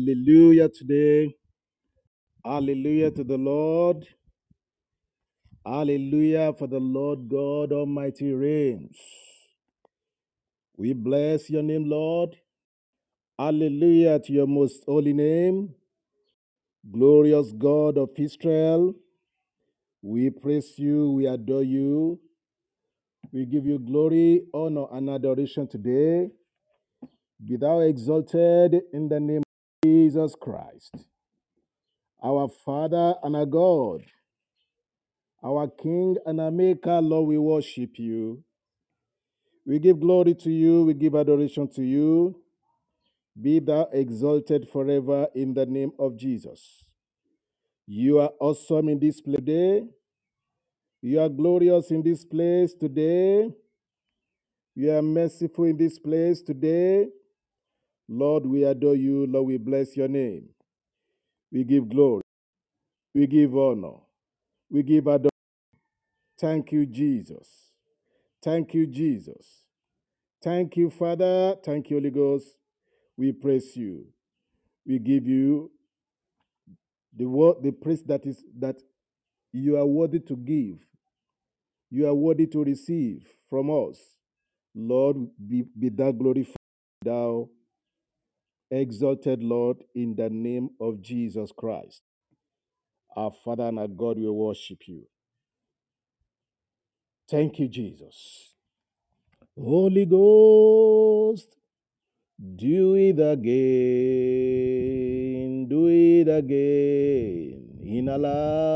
Hallelujah today. Hallelujah to the Lord. Hallelujah for the Lord God Almighty reigns. We bless your name, Lord. Hallelujah to your most holy name. Glorious God of Israel. We praise you. We adore you. We give you glory, honor, and adoration today. Be thou exalted in the name of Jesus Christ, our Father and our God. Our King and our Maker, Lord, we worship you. We give glory to you. We give adoration to you. Be thou exalted forever in the name of Jesus. You are awesome in this place today. You are glorious in this place today. You are merciful in this place today. Lord, we adore you. Lord, we bless your name. We give glory. We give honor. We give adoration. Thank you, Jesus. Thank you, Jesus. Thank you, Father. Thank you, Holy Ghost. We praise you. We give you the word, the praise that you are worthy to give. You are worthy to receive from us. Lord, be thou glorified, thou exalted, Lord, in the name of Jesus Christ. Our Father and our God, we worship you. Thank you, Jesus. Holy Ghost, do it again, do it again in our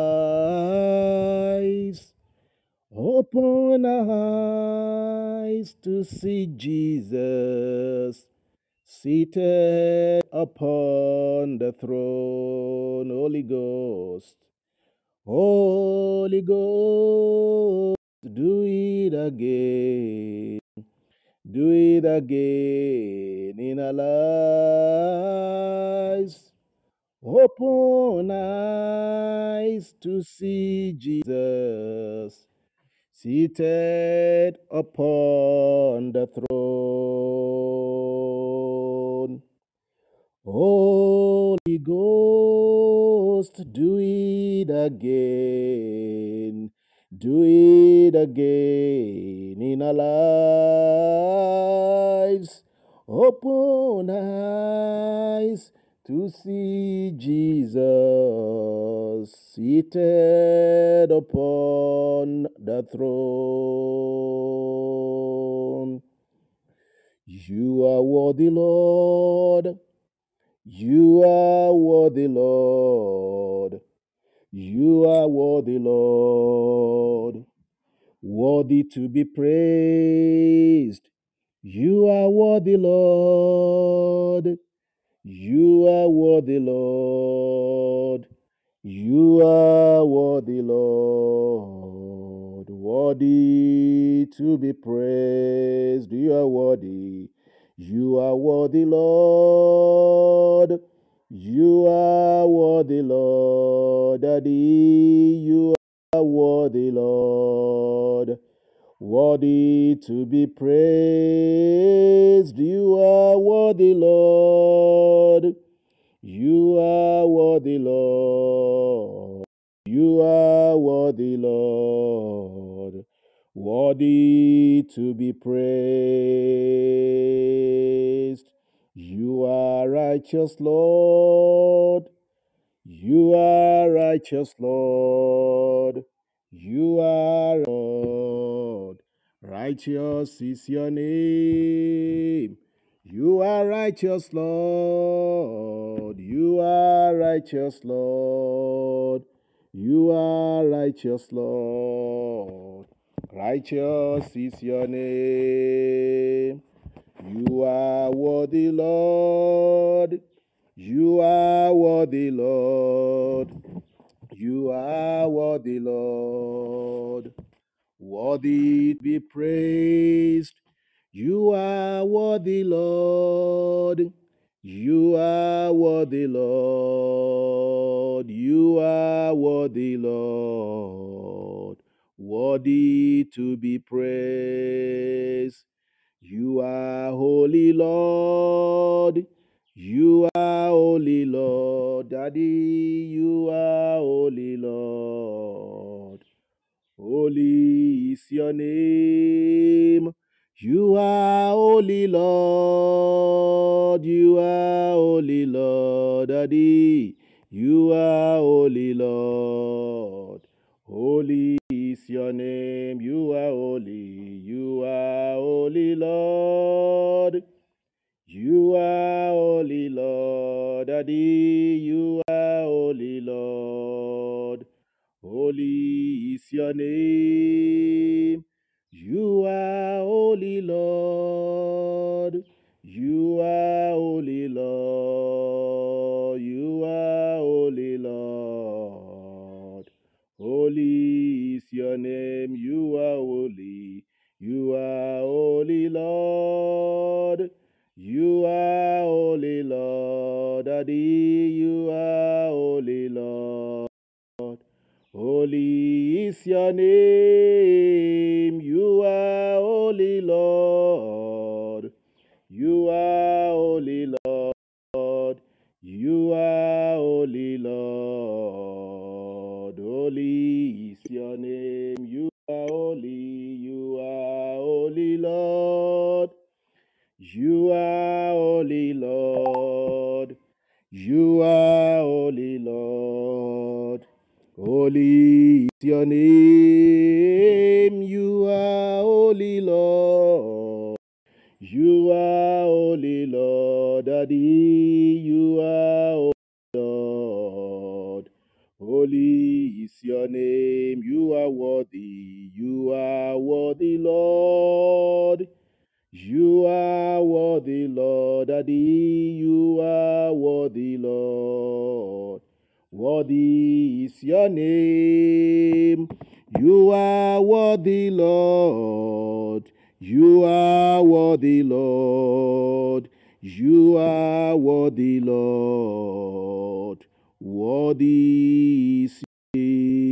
lives. Open our eyes to see Jesus seated upon the throne. Holy Ghost, Holy Ghost, do it again. Do it again in our lives. Open eyes to see Jesus seated upon the throne. Holy Ghost, do it again. Do it again in our lives. Open eyes to see Jesus seated upon the throne. You are worthy, Lord. You are worthy, Lord. You are worthy, Lord. Worthy to be praised. You are worthy, Lord. You are worthy, Lord. You are worthy, Lord. Worthy to be praised. You are worthy. You are worthy, Lord. You are worthy, Lord. Daddy, you are worthy, Lord. Worthy to be praised. You are worthy, Lord. You are worthy, Lord. You are worthy, Lord. Worthy to be praised. You are righteous, Lord. You are righteous, Lord. You are Lord. Righteous is your name. You are righteous, Lord. You are righteous, Lord. You are righteous, Lord. Righteous is your name. You are worthy, Lord. You are worthy, Lord. You are worthy, Lord. Worthy to be praised. You are worthy, Lord. You are worthy, Lord. You are worthy, Lord. Worthy to be praised. You are holy, Lord. You are holy, Lord. Daddy, you are holy, Lord. Holy is your name. You are holy, Lord. You are holy, Lord. Daddy, you are holy, Lord. Holy is your name. You are holy. You are holy, Lord. You are holy, Lord. Daddy, you are holy, Lord. Holy is your name. You are holy, Lord. You are holy, Lord. You are holy, Lord. Holy is your name. You are holy. You are holy, Lord. You are holy, Lord. Daddy, you are holy, Lord. Holy is your name. You are holy, Lord. You are holy, Lord. You are holy, Lord. Holy is your name. You are holy. You are holy, Lord. You are holy, Lord. You are holy, Lord. Holy is your name. You are holy, Lord. You are holy, Lord. Daddy, you are holy, Lord. Holy is your name. You are worthy. You are worthy, Lord. You are worthy, Lord. Daddy, you are worthy, Lord. Worthy is your name. You are worthy, Lord. You are worthy, Lord. You are worthy, Lord. Worthy is your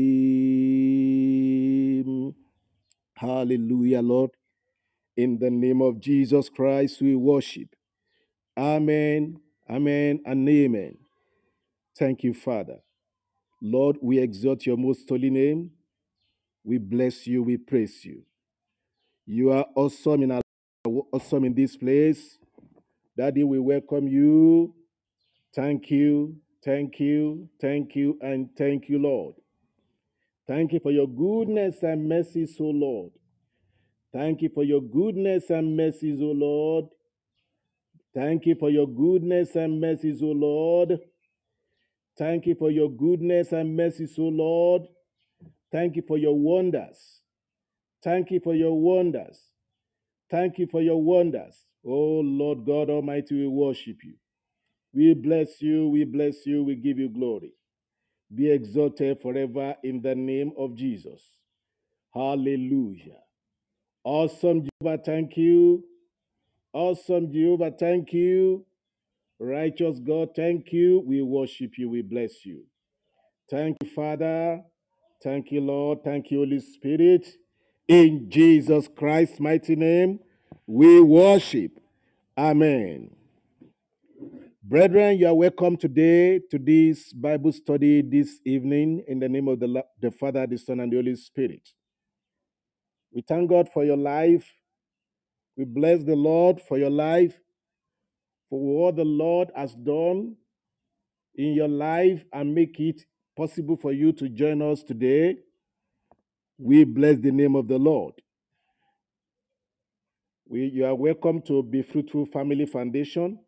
name. Hallelujah, Lord. In the name of Jesus Christ, we worship. Amen, amen, and amen. Thank you, Father. Lord, we exalt your most holy name. We bless you, we praise you. You are awesome in our awesome in this place. Daddy, we welcome you. Thank you, thank you, thank you, and thank you, Lord. Thank you for your goodness and mercies, O Lord. Thank you for your goodness and mercies, O Lord. Thank you for your goodness and mercies, O Lord. Thank you for your goodness and mercies, O Lord. Thank you for your wonders. Thank you for your wonders. Thank you for your wonders. Oh Lord God Almighty, we worship you. We bless you, we bless you, we give you glory. Be exalted forever in the name of Jesus. Hallelujah. Awesome Jehovah, thank you. Awesome Jehovah, thank you. Righteous God, thank you. We worship you. We bless you. Thank you, Father. Thank you, Lord. Thank you, Holy Spirit. In Jesus Christ's mighty name, we worship. Amen. Brethren, you are welcome today to this Bible study this evening in the name of the Father, the Son, and the Holy Spirit. We thank God for your life. We bless the Lord for your life, for what the Lord has done in your life and make it possible for you to join us today. We bless the name of the Lord. You are welcome to Be Fruitful Family Foundation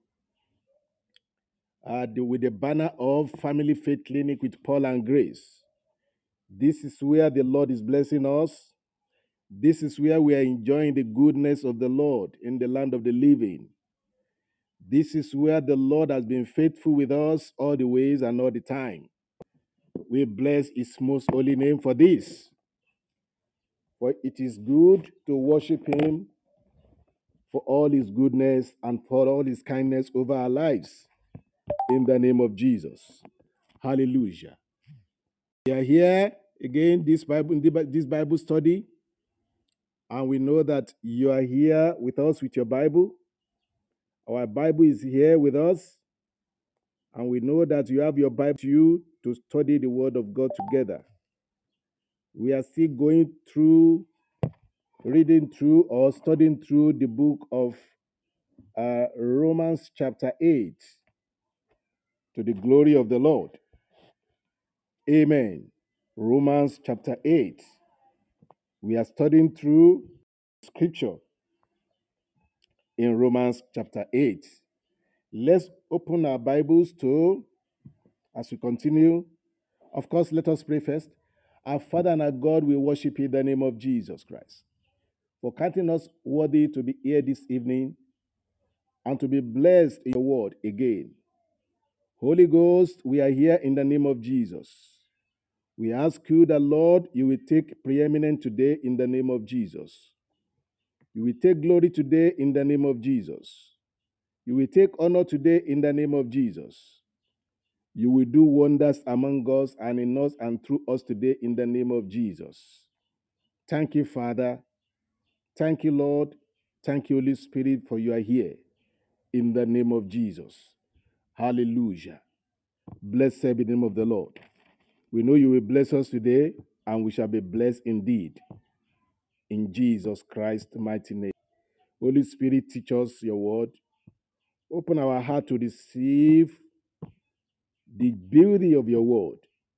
with the banner of Family Faith Clinic with Paul and Grace. This is where the Lord is blessing us. This is where we are enjoying the goodness of the Lord in the land of the living. This is where the Lord has been faithful with us all the ways and all the time. We bless his most holy name for this. For it is good to worship him for all his goodness and for all his kindness over our lives. In the name of Jesus. Hallelujah. We are here again, this Bible study, and we know that you are here with us with your Bible. Our Bible is here with us. And we know that you have your Bible to you to study the Word of God together. We are still going through, reading through, or studying through the book of Romans chapter 8 to the glory of the Lord. Amen. Romans chapter 8. We are studying through scripture in Romans chapter 8. Let's open our Bibles to, as we continue, of course, let us pray first. Our Father and our God, we worship you in the name of Jesus Christ for counting us worthy to be here this evening and to be blessed in your word again. Holy Ghost, we are here in the name of Jesus. We ask you that, Lord, you will take preeminent today in the name of Jesus. You will take glory today in the name of Jesus. You will take honor today in the name of Jesus. You will do wonders among us and in us and through us today in the name of Jesus. Thank you, Father. Thank you, Lord. Thank you, Holy Spirit, for you are here in the name of Jesus. Hallelujah. Blessed be the name of the Lord. We know you will bless us today, and we shall be blessed indeed. In Jesus Christ's mighty name. Holy Spirit, teach us your word. Open our heart to receive the beauty of your word,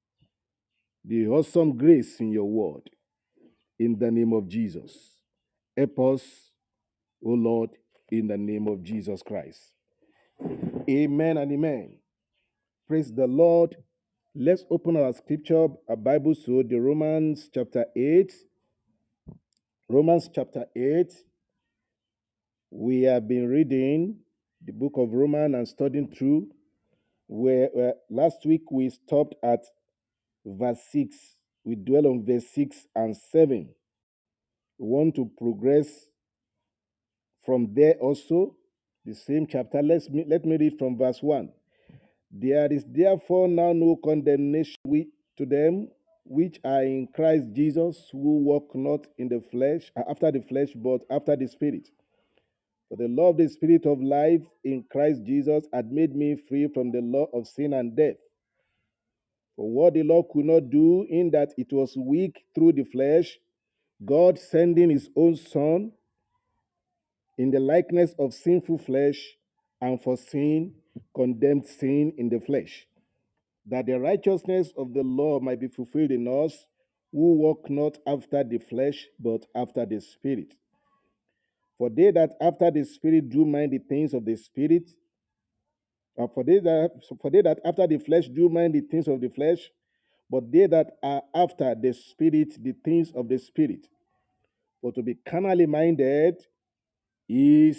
the awesome grace in your word. In the name of Jesus. Help us, O Lord, in the name of Jesus Christ. Amen and amen. Praise the Lord. Let's open our scripture, our Bible, so the Romans chapter 8. Romans chapter 8. We have been reading the book of Romans and studying through, where last week we stopped at verse 6. We dwell on verse 6 and 7. We want to progress from there also, the same chapter. Let me read from verse 1. There is therefore now no condemnation to them which are in Christ Jesus, who walk not in the flesh, after the flesh, but after the Spirit. For the law of the Spirit of life in Christ Jesus had made me free from the law of sin and death. For what the law could not do, in that it was weak through the flesh, God sending his own Son in the likeness of sinful flesh, and for sin, condemned sin in the flesh, that the righteousness of the law might be fulfilled in us, who walk not after the flesh, but after the Spirit. For they that after the Spirit do mind the things of the Spirit, for they that after the flesh do mind the things of the flesh, but they that are after the Spirit the things of the Spirit. For to be carnally minded is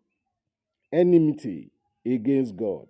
enmity against God.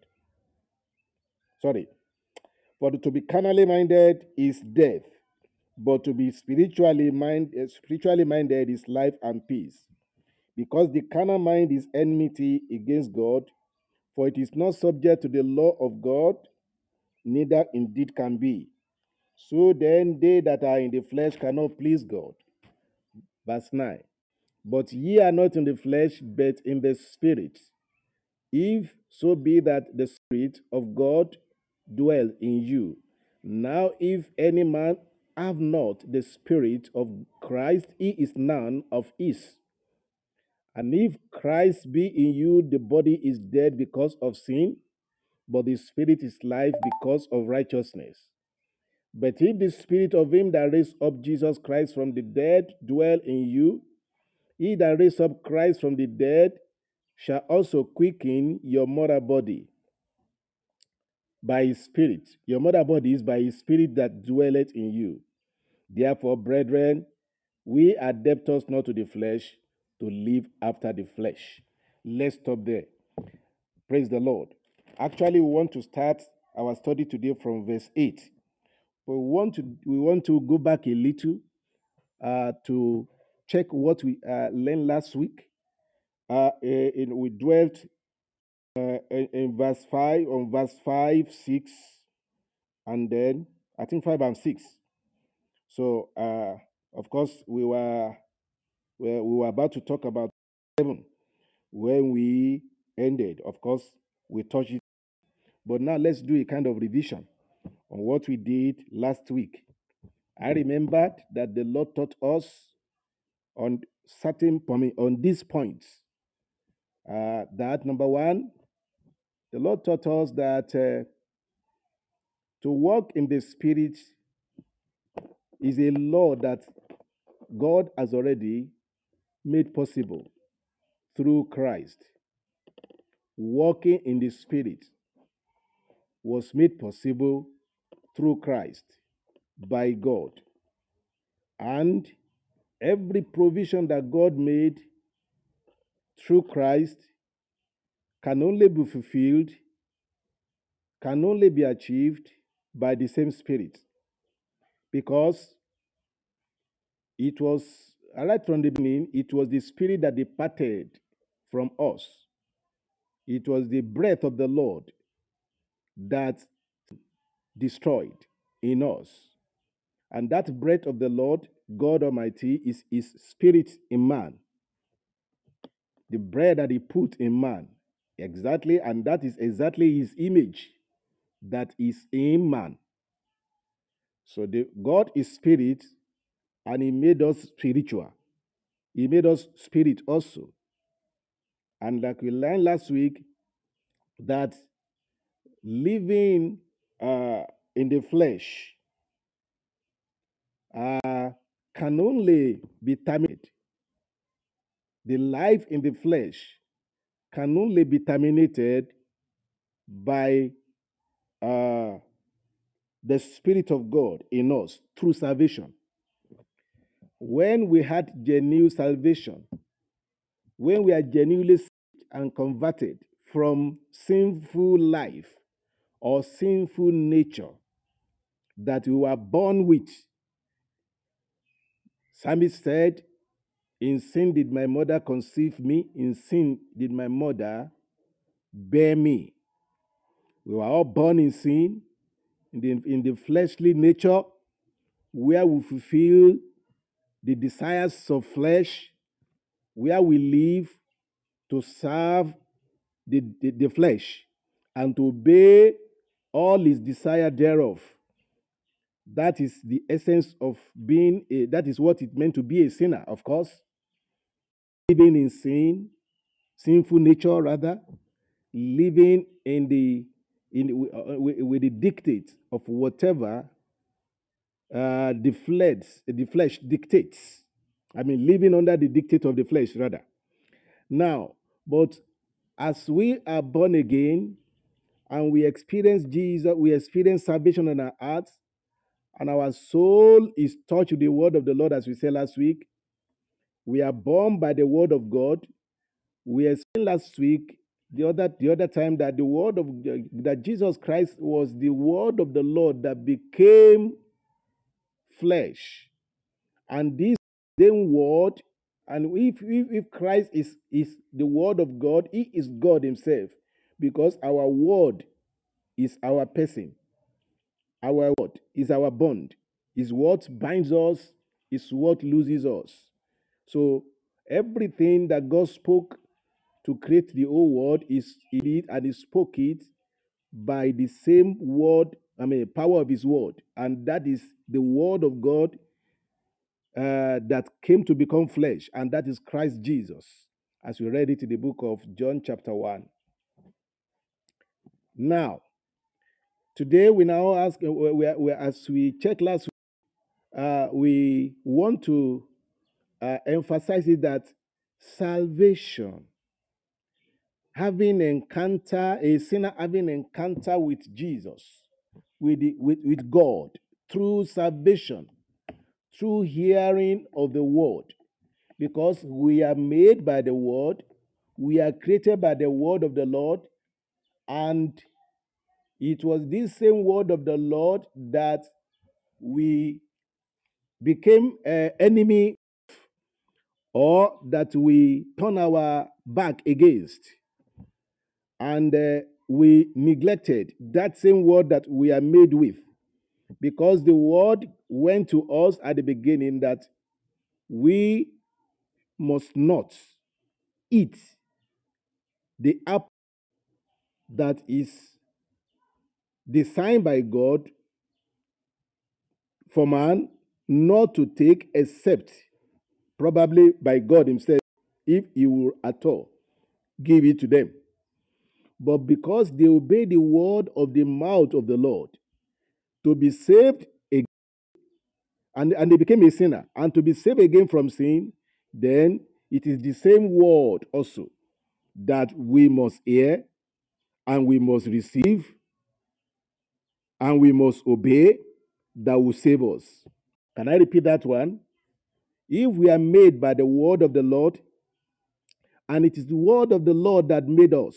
Sorry. For to be carnally minded is death, but to be spiritually minded is life and peace. Because the carnal mind is enmity against God, for it is not subject to the law of God, neither indeed can be. So then they that are in the flesh cannot please God. Verse 9. But ye are not in the flesh, but in the Spirit, if so be that the Spirit of God dwell in you. Now, if any man have not the Spirit of Christ, he is none of his. And if Christ be in you, the body is dead because of sin, but the Spirit is life because of righteousness. But if the Spirit of him that raised up Jesus Christ from the dead dwell in you, he that raised up Christ from the dead shall also quicken your mortal body by his Spirit. Your mortal body is by his Spirit that dwelleth in you. Therefore, brethren, we are debtors not to the flesh, to live after the flesh. Let's stop there. Praise the Lord. Actually, we want to start our study today from verse 8. But we want to go back a little to check what we learned last week. We dwelt in verse 5, on verse 5, 6, and then I think 5 and 6. So, of course, we were about to talk about 7 when we ended. Of course, we touched it, But now let's do a kind of revision on what we did last week. I remembered that the Lord taught us on on these points. That number one, the Lord taught us that to walk in the Spirit is a law that God has already made possible through Christ. Walking in the Spirit was made possible through Christ by God. And every provision that God made through Christ can only be fulfilled, can only be achieved by the same Spirit. Because it was, right from the beginning, it was the Spirit that departed from us. It was the breath of the Lord that destroyed in us. And that breath of the Lord, God Almighty, is His Spirit in man. The breath that He put in man. Exactly, and that is exactly His image that is in man. So God is Spirit, and He made us spiritual. He made us spirit also. And like we learned last week, that living in the flesh can only be terminated. The life in the flesh can only be terminated by the Spirit of God in us through salvation. When we had genuine salvation, when we are genuinely saved and converted from sinful life or sinful nature that we were born with, Psalmist said, in sin did my mother conceive me, in sin did my mother bear me. We were all born in sin, in the fleshly nature, where we fulfill the desires of flesh, where we live to serve the flesh and to obey all its desire thereof. That is the essence of being that is what it meant to be a sinner, of course. Living in sin, sinful nature rather, living with the dictates of whatever the flesh dictates. I mean, living under the dictate of the flesh rather. Now, but as we are born again and we experience Jesus, we experience salvation in our hearts, and our soul is touched with the word of the Lord, as we said last week. We are born by the word of God. We explained last week, the other time, that the word of that Jesus Christ was the word of the Lord that became flesh, and this same word. And if Christ is the word of God, He is God Himself, because our word is our person. Our word is our bond, is what binds us, is what loses us. So everything that God spoke to create the whole world is it, and He spoke it by the same word, power of His word. And that is the word of God that came to become flesh, and that is Christ Jesus, as we read it in the book of John, chapter 1. Now, today we now ask, as we checked last week, we want to emphasize it that salvation, a sinner having encounter with Jesus, with God, through salvation, through hearing of the word, because we are made by the word, we are created by the word of the Lord, and it was this same word of the Lord that we became enemy, or that we turn our back against, and we neglected that same word that we are made with, because the word went to us at the beginning that we must not eat the apple that is designed by God for man not to take except probably by God himself, if he will at all give it to them. But because they obey the word of the mouth of the Lord to be saved again, and they became a sinner, and to be saved again from sin, then it is the same word also that we must hear and we must receive and we must obey that will save us. Can I repeat that one? If we are made by the word of the Lord, and it is the word of the Lord that made us,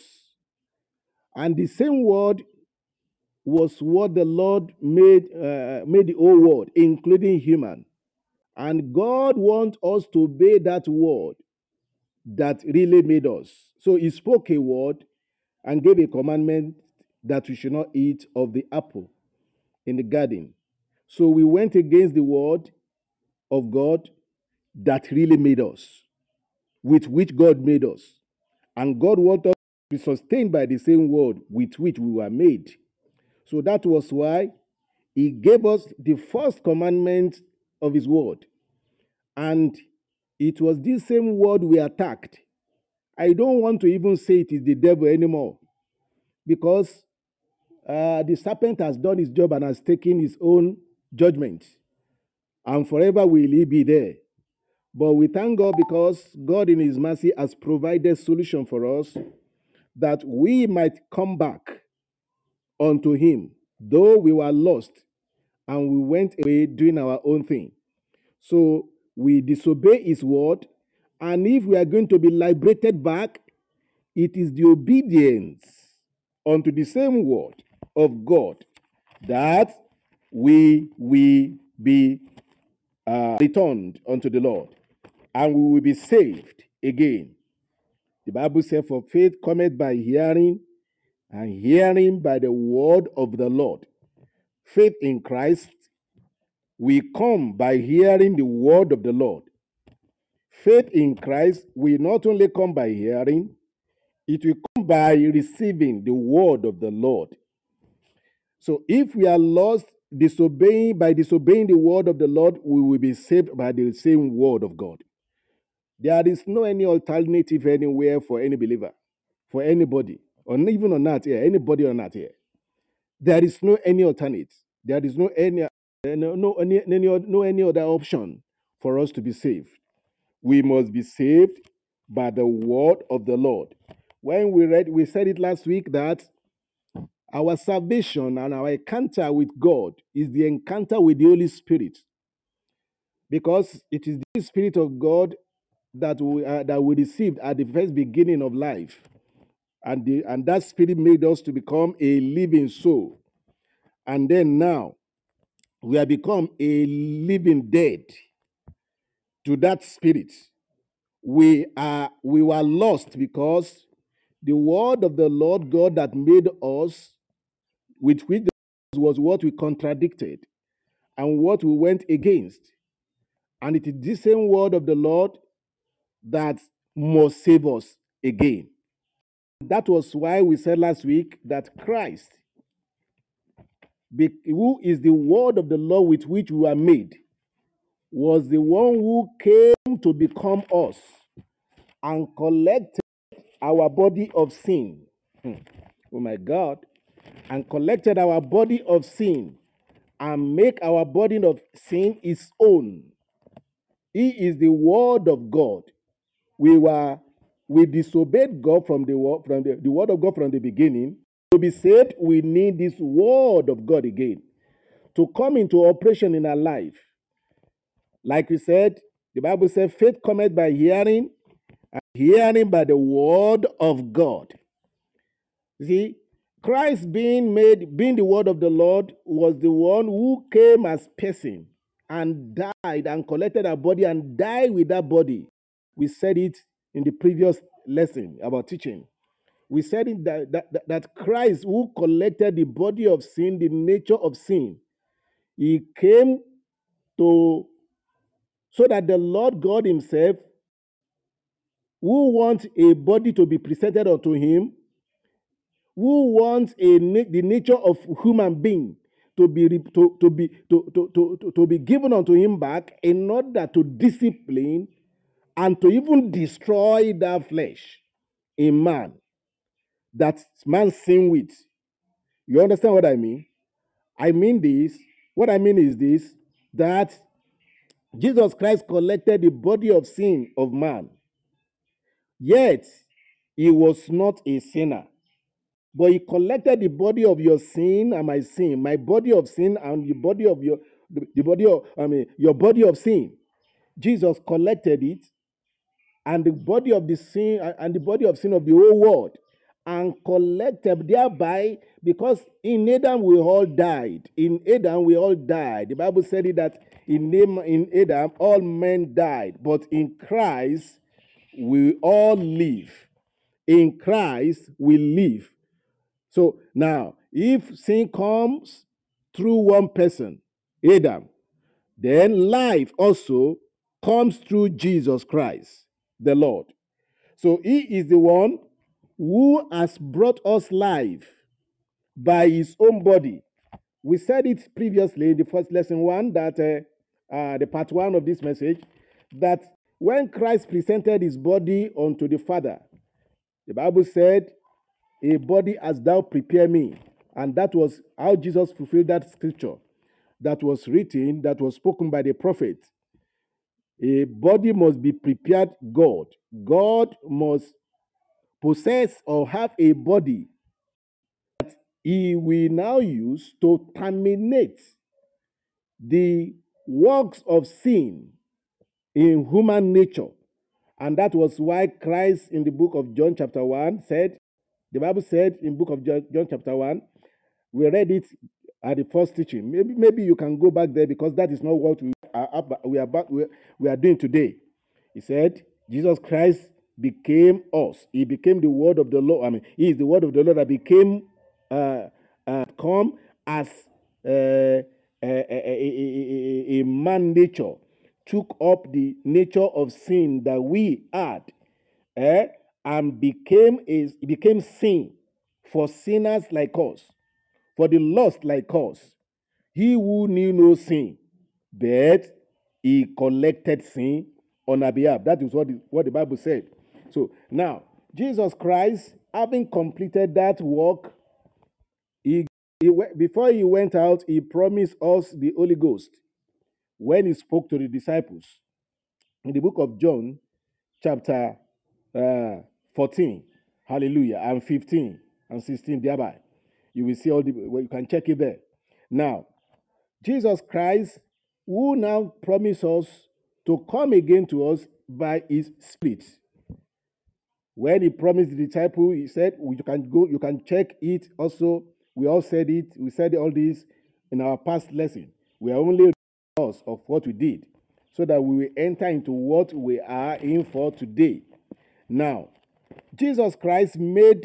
and the same word was what the Lord made the whole world, including human. And God wants us to obey that word that really made us. So he spoke a word and gave a commandment that we should not eat of the apple in the garden. So we went against the word of God that really made us, with which God made us. And God wants us to be sustained by the same word with which we were made. So that was why he gave us the first commandment of his word. And it was this same word we attacked. I don't want to even say it is the devil anymore, because the serpent has done his job and has taken his own judgment, and forever will he be there. But we thank God because God in his mercy has provided solution for us that we might come back unto him, though we were lost and we went away doing our own thing. So we disobey his word, and if we are going to be liberated back, it is the obedience unto the same word of God that we will be returned unto the Lord, and we will be saved again. The Bible says, for faith cometh by hearing, and hearing by the word of the Lord. Faith in Christ will come by hearing the word of the Lord. Faith in Christ will not only come by hearing, it will come by receiving the word of the Lord. So if we are lost disobeying the word of the Lord, we will be saved by the same word of God. There is no any alternative anywhere for any believer, for anybody, or even on that here, anybody on that here. There is no any alternate. There is no any other option for us to be saved. We must be saved by the word of the Lord. When we said it last week that our salvation and our encounter with God is the encounter with the Holy Spirit, because it is the Spirit of God that we received at the first beginning of life, and that Spirit made us to become a living soul, and then now we have become a living dead to that Spirit. We were lost because the word of the Lord God that made us, with which was what we contradicted and what we went against. And it is the same word of the Lord that must save us again. That was why we said last week that Christ, who is the word of the Lord with which we were made, was the one who came to become us and collected our body of sin. Oh my God. And collected our body of sin and make our body of sin his own. He is the word of God. We disobeyed God from the word of God from the beginning. To be saved, we need this word of God again to come into operation in our life. Like we said, the Bible says, faith cometh by hearing, and hearing by the word of God. See, Christ being the word of the Lord, was the one who came as person and died and collected our body and died with that body. We said it in the previous lesson about teaching. We said it that Christ, who collected the body of sin, the nature of sin, he came to, so that the Lord God himself, who wants a body to be presented unto him, who wants the nature of human being to be given unto him back in order to discipline and to even destroy that flesh in man that man sin with. You understand what I mean? I mean this. What I mean is this, that Jesus Christ collected the body of sin of man, yet he was not a sinner. But he collected the body of your sin and my sin, my body of sin and the body of the body of, your body of sin. Jesus collected it, and the body of the sin and the body of sin of the whole world, and collected thereby, because in Adam we all died. In Adam we all died. The Bible said it that in Adam all men died, but in Christ we all live. In Christ we live. So now, if sin comes through one person, Adam, then life also comes through Jesus Christ, the Lord. So he is the one who has brought us life by his own body. We said it previously in the first lesson one, that the part one of this message, that when Christ presented his body unto the Father, the Bible said, a body as thou prepare me. And that was how Jesus fulfilled that scripture that was written, that was spoken by the prophet. A body must be prepared God. God must possess or have a body that he will now use to terminate the works of sin in human nature. And that was why Christ in the book of John chapter 1 said, the Bible said in book of John chapter 1, we read it at the first teaching. Maybe you can go back there, because that is not what we are doing today. He said, Jesus Christ became us. He became the word of the Lord. He is the word of the Lord that became come as a man nature, took up the nature of sin that we had, and became sin for sinners like us, for the lost like us. He who knew no sin, but he collected sin on our behalf. That is what the Bible said. So now, Jesus Christ, having completed that work, before he went out, he promised us the Holy Ghost when he spoke to the disciples. In the book of John, chapter 14, hallelujah, and 15 and 16 thereby. You will see you can check it there. Now, Jesus Christ, who now promised us to come again to us by his Spirit. When he promised the disciple, he said, you can go, you can check it also. We all said it. We said all this in our past lesson. We are only us of what we did, so that we will enter into what we are in for today. Now, Jesus Christ made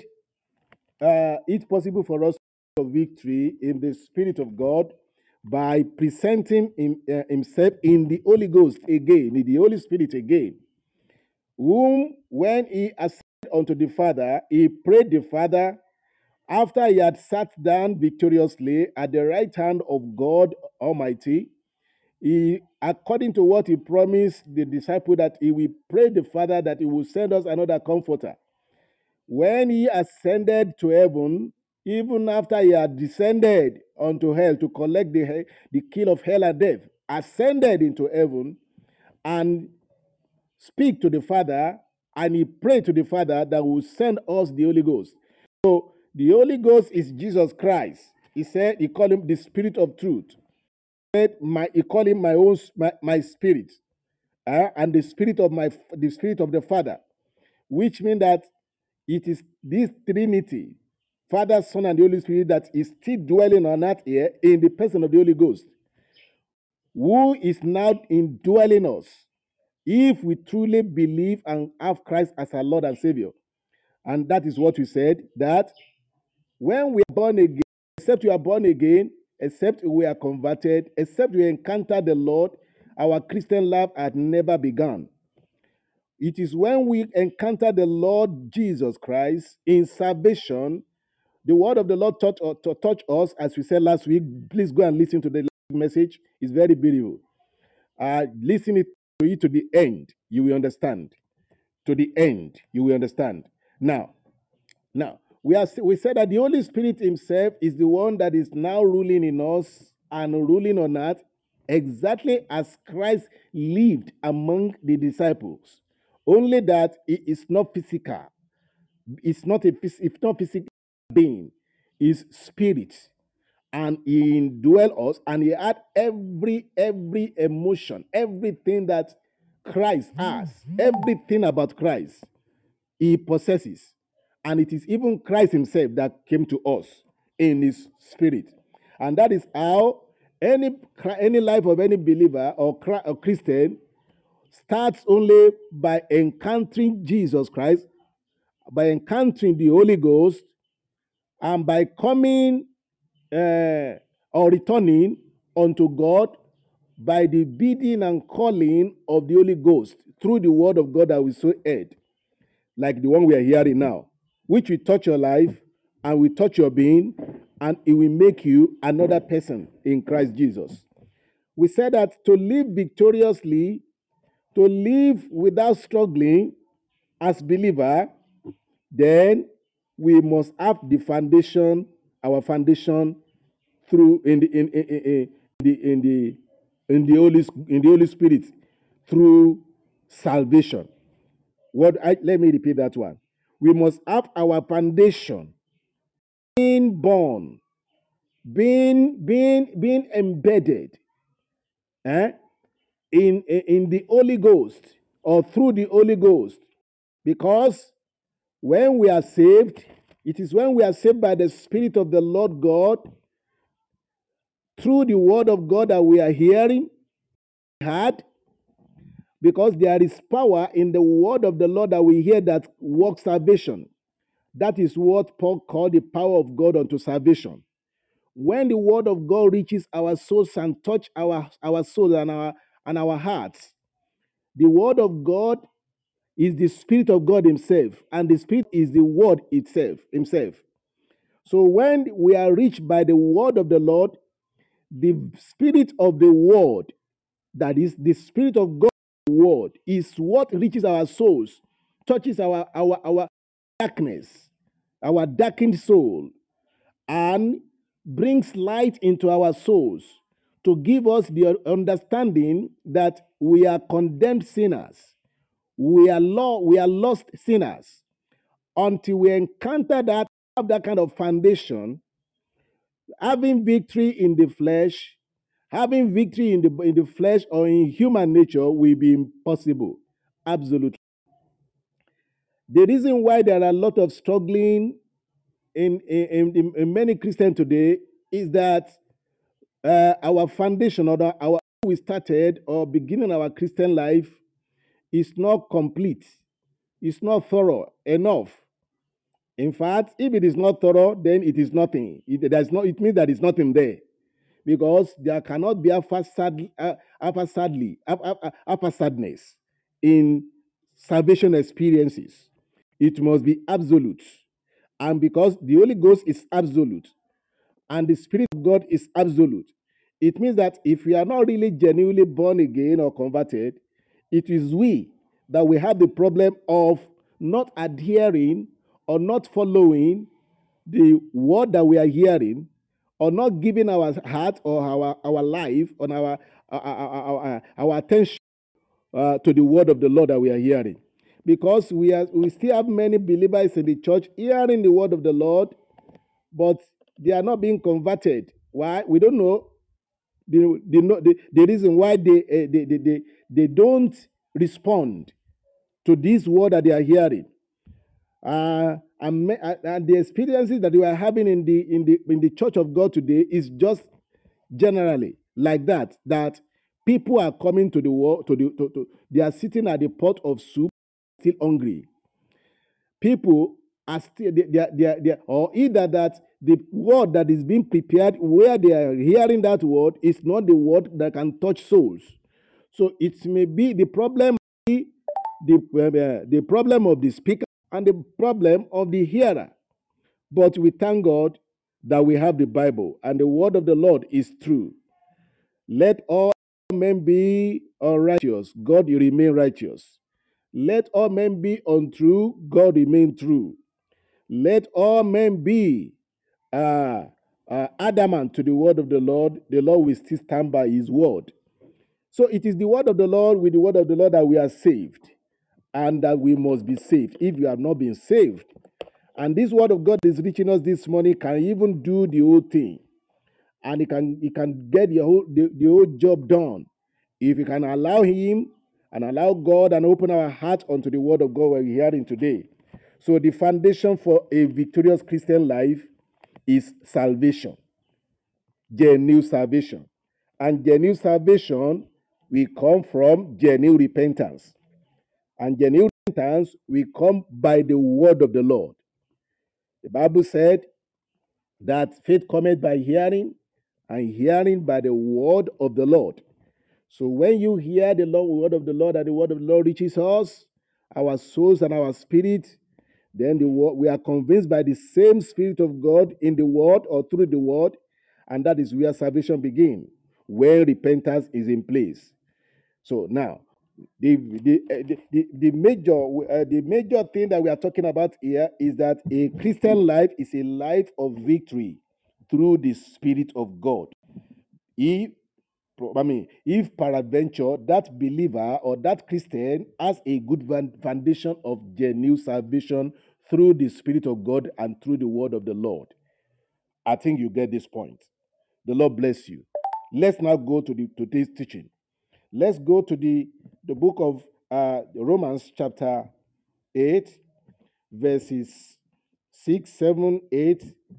it possible for us to have victory in the Spirit of God by presenting himself in the Holy Ghost again, in the Holy Spirit again, whom when he ascended unto the Father, he prayed the Father, after he had sat down victoriously at the right hand of God Almighty, he, according to what he promised the disciple, that he will pray the Father that he will send us another comforter. When he ascended to heaven, even after he had descended unto hell to collect the key of hell and death, ascended into heaven and speak to the Father, and he prayed to the Father that will send us the Holy Ghost. So the Holy Ghost is Jesus Christ. He said, he called him the Spirit of Truth. He called him my spirit, and the spirit of the Father, which means that it is this Trinity, Father, Son, and the Holy Spirit, that is still dwelling on earth here in the person of the Holy Ghost, who is now indwelling us, if we truly believe and have Christ as our Lord and Savior. And that is what we said, that when we are born again, except we are born again, except we are converted, except we encounter the Lord, our Christian life had never begun. It is when we encounter the Lord Jesus Christ in salvation The word of the Lord touch us, as we said last week. Please go and listen to the message. It's very beautiful. Listen it to it to the end. You will understand. To the end, you will understand. Now, we said that the Holy Spirit Himself is the one that is now ruling in us and ruling on earth, exactly as Christ lived among the disciples. Only that it is not physical. It's not physical being. It's spirit, and He indwelt us, and He had every emotion, everything that Christ has, everything about Christ He possesses. And it is even Christ Himself that came to us in His spirit. And that is how any life of any believer or Christian starts only by encountering Jesus Christ, by encountering the Holy Ghost, and by coming or returning unto God by the bidding and calling of the Holy Ghost through the word of God that we so heard, like the one we are hearing now, which will touch your life and will touch your being, and it will make you another person in Christ Jesus. We said that to live victoriously, to live without struggling as believer, then we must have the foundation, our foundation through in the Holy Spirit through salvation. Let me repeat that one. We must have our foundation being born, being embedded in the Holy Ghost or through the Holy Ghost. Because when we are saved, it is when we are saved by the Spirit of the Lord God through the word of God that we are hearing, heard, because there is power in the word of the Lord that we hear that works salvation. That is what Paul called the power of God unto salvation. When the word of God reaches our souls and touch our souls and our hearts, the word of God is the Spirit of God Himself, and the Spirit is the word itself, Himself. So when we are reached by the word of the Lord, the Spirit of the word, that is the Spirit of God, word, is what reaches our souls, touches our darkness, our darkened soul, and brings light into our souls to give us the understanding that we are condemned sinners. We are lost sinners. Until we encounter that, have that kind of foundation, having victory in the flesh, having victory in the flesh or in human nature will be impossible. Absolutely. The reason why there are a lot of struggling in many Christians today is that our foundation or our we started or beginning our Christian life is not complete. It's not thorough enough. In fact, if it is not thorough, then it is nothing. It means that it's nothing there, because there cannot be alpha sadness in salvation experiences. It must be absolute, and because the Holy Ghost is absolute, and the Spirit of God is absolute, it means that if we are not really genuinely born again or converted, it is we that we have the problem of not adhering or not following the word that we are hearing, or not giving our heart or our life on our attention to the word of the Lord that we are hearing. Because we still have many believers in the church hearing the word of the Lord, but they are not being converted. Why? We don't know the reason why they don't respond to this word that they are hearing. And the experiences that we are having in the church of God today is just generally like that. That people are coming to the world they are sitting at the pot of soup, still hungry. People are still or either that the word that is being prepared where they are hearing that word is not the word that can touch souls. So it may be the problem, the problem of the speaker and the problem of the hearer. But we thank God that we have the Bible and the word of the Lord is true. Let all men be unrighteous, God you remain righteous. Let all men be untrue, God remain true. Let all men be adamant to the word of the Lord will still stand by his word. So it is the word of the Lord, with the word of the Lord, that we are saved and that we must be saved if you have not been saved. And this word of God is reaching us this morning, can even do the whole thing. And it can get the whole job done. If you can allow him and allow God and open our heart unto the word of God we're hearing today. So the foundation for a victorious Christian life is salvation, genuine salvation. And genuine salvation will come from genuine repentance. And genuine repentance will come by the word of the Lord. The Bible said that faith cometh by hearing, and hearing by the word of the Lord. So when you hear the word of the Lord, and the word of the Lord reaches us, our souls and our spirit, then we are convinced by the same Spirit of God in the word or through the word, and that is where salvation begins, where repentance is in place. So now, the major thing that we are talking about here is that a Christian life is a life of victory through the Spirit of God. If if peradventure that believer or that Christian has a good foundation of genuine salvation through the Spirit of God and through the word of the Lord, I think you get this point. The Lord bless you. Let's now go to today's teaching. Let's go to the book of Romans, chapter 8, verses 6, 7, 8.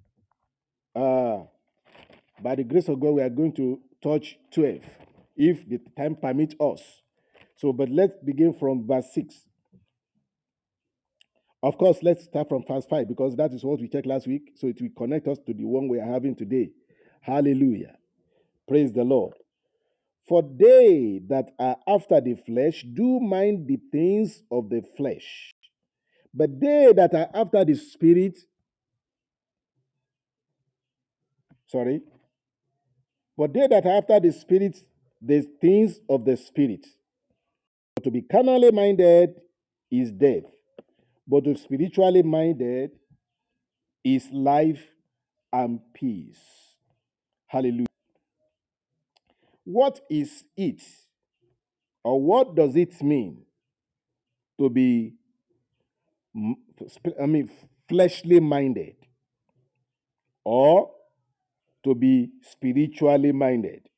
By the grace of God, we are going to touch 12, if the time permits us. So, but let's begin from verse 6. Of course, let's start from verse 5 because that is what we checked last week. So it will connect us to the one we are having today. Hallelujah. Praise the Lord. For they that are after the flesh do mind the things of the flesh, but they that are after the Spirit, but they that are after the Spirit, the things of the Spirit. To be carnally minded is death, but to be spiritually minded is life and peace. Hallelujah. What is it, or what does it mean to be, fleshly minded or to be spiritually minded?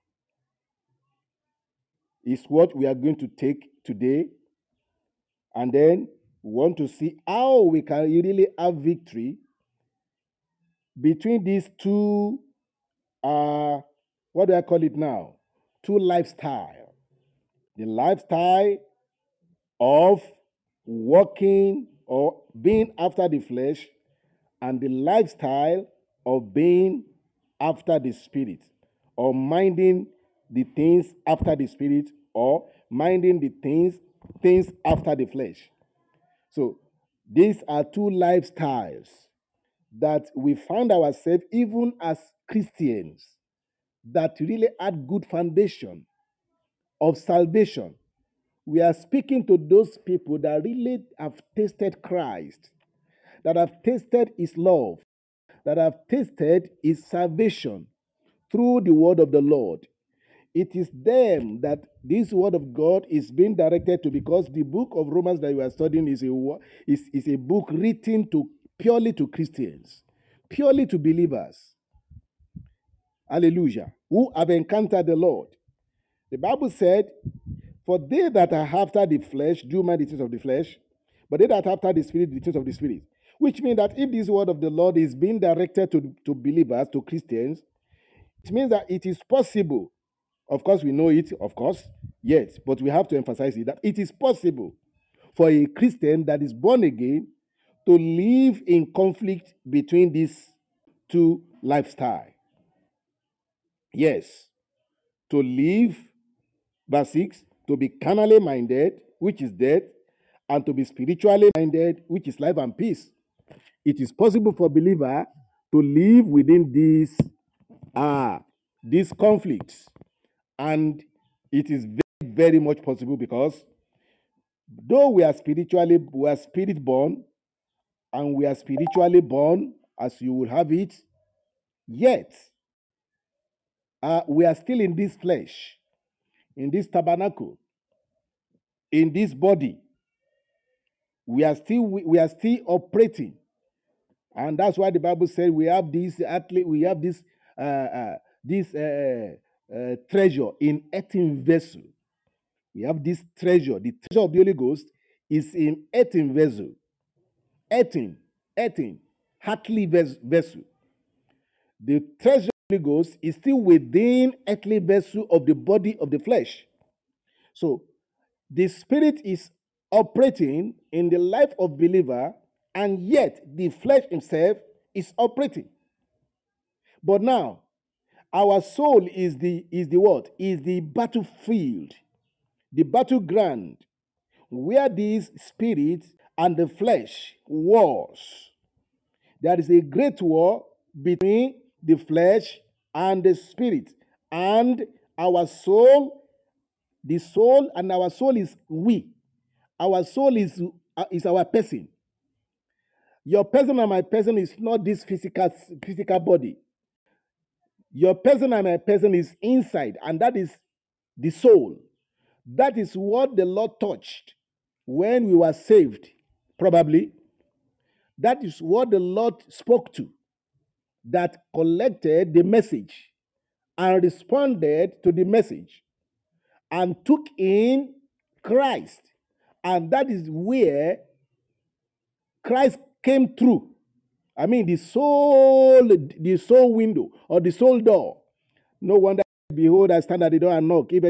Is what we are going to take today. And then we want to see how we can really have victory between these two, what do I call it now? Two lifestyle. The lifestyle of walking or being after the flesh, and the lifestyle of being after the spirit, or minding the things after the spirit, or minding the things after the flesh. So these are two lifestyles that we find ourselves, even as Christians, that really had good foundation of salvation. We are speaking to those people that really have tasted Christ, that have tasted his love, that have tasted his salvation through the word of the Lord. It is them that this word of God is being directed to, because the book of Romans that we are studying is a book written to purely to Christians, purely to believers. Hallelujah. Who have encountered the Lord. The Bible said, for they that are after the flesh do mind the things of the flesh, but they that are after the spirit, the things of the spirit. Which means that if this word of the Lord is being directed to believers, to Christians, it means that it is possible. Of course, we know it, of course, yes, but we have to emphasize it, that it is possible for a Christian that is born again to live in conflict between these two lifestyles. Yes, to live, verse 6, to be carnally minded, which is death, and to be spiritually minded, which is life and peace. It is possible for believer to live within these conflicts, and it is very, very much possible because though we are spirit born, and we are spiritually born, as you will have it, yet we are still in this flesh, in this tabernacle, in this body. We are still operating, and that's why the Bible said we have uh, uh, this treasure in earthen vessel. We have this treasure. The treasure of the Holy Ghost is in earthen vessel, earthen, earthen, earthly vessel. The treasure of the Holy Ghost is still within earthly vessel of the body of the flesh. So the spirit is operating in the life of believer, and yet the flesh himself is operating. But now our soul is the what? Is the battlefield, the battleground where these spirits and the flesh wars. There is a great war between the flesh and the spirit, and our soul. The soul and our soul is we. Our soul is our person. Your person and my person is not this physical body. Your person and my person is inside, and that is the soul. That is what the Lord touched when we were saved, probably. That is what the Lord spoke to, that collected the message and responded to the message and took in Christ. And that is where Christ came through. I mean, the soul window or the soul door. No wonder, behold, I stand at the door and knock. If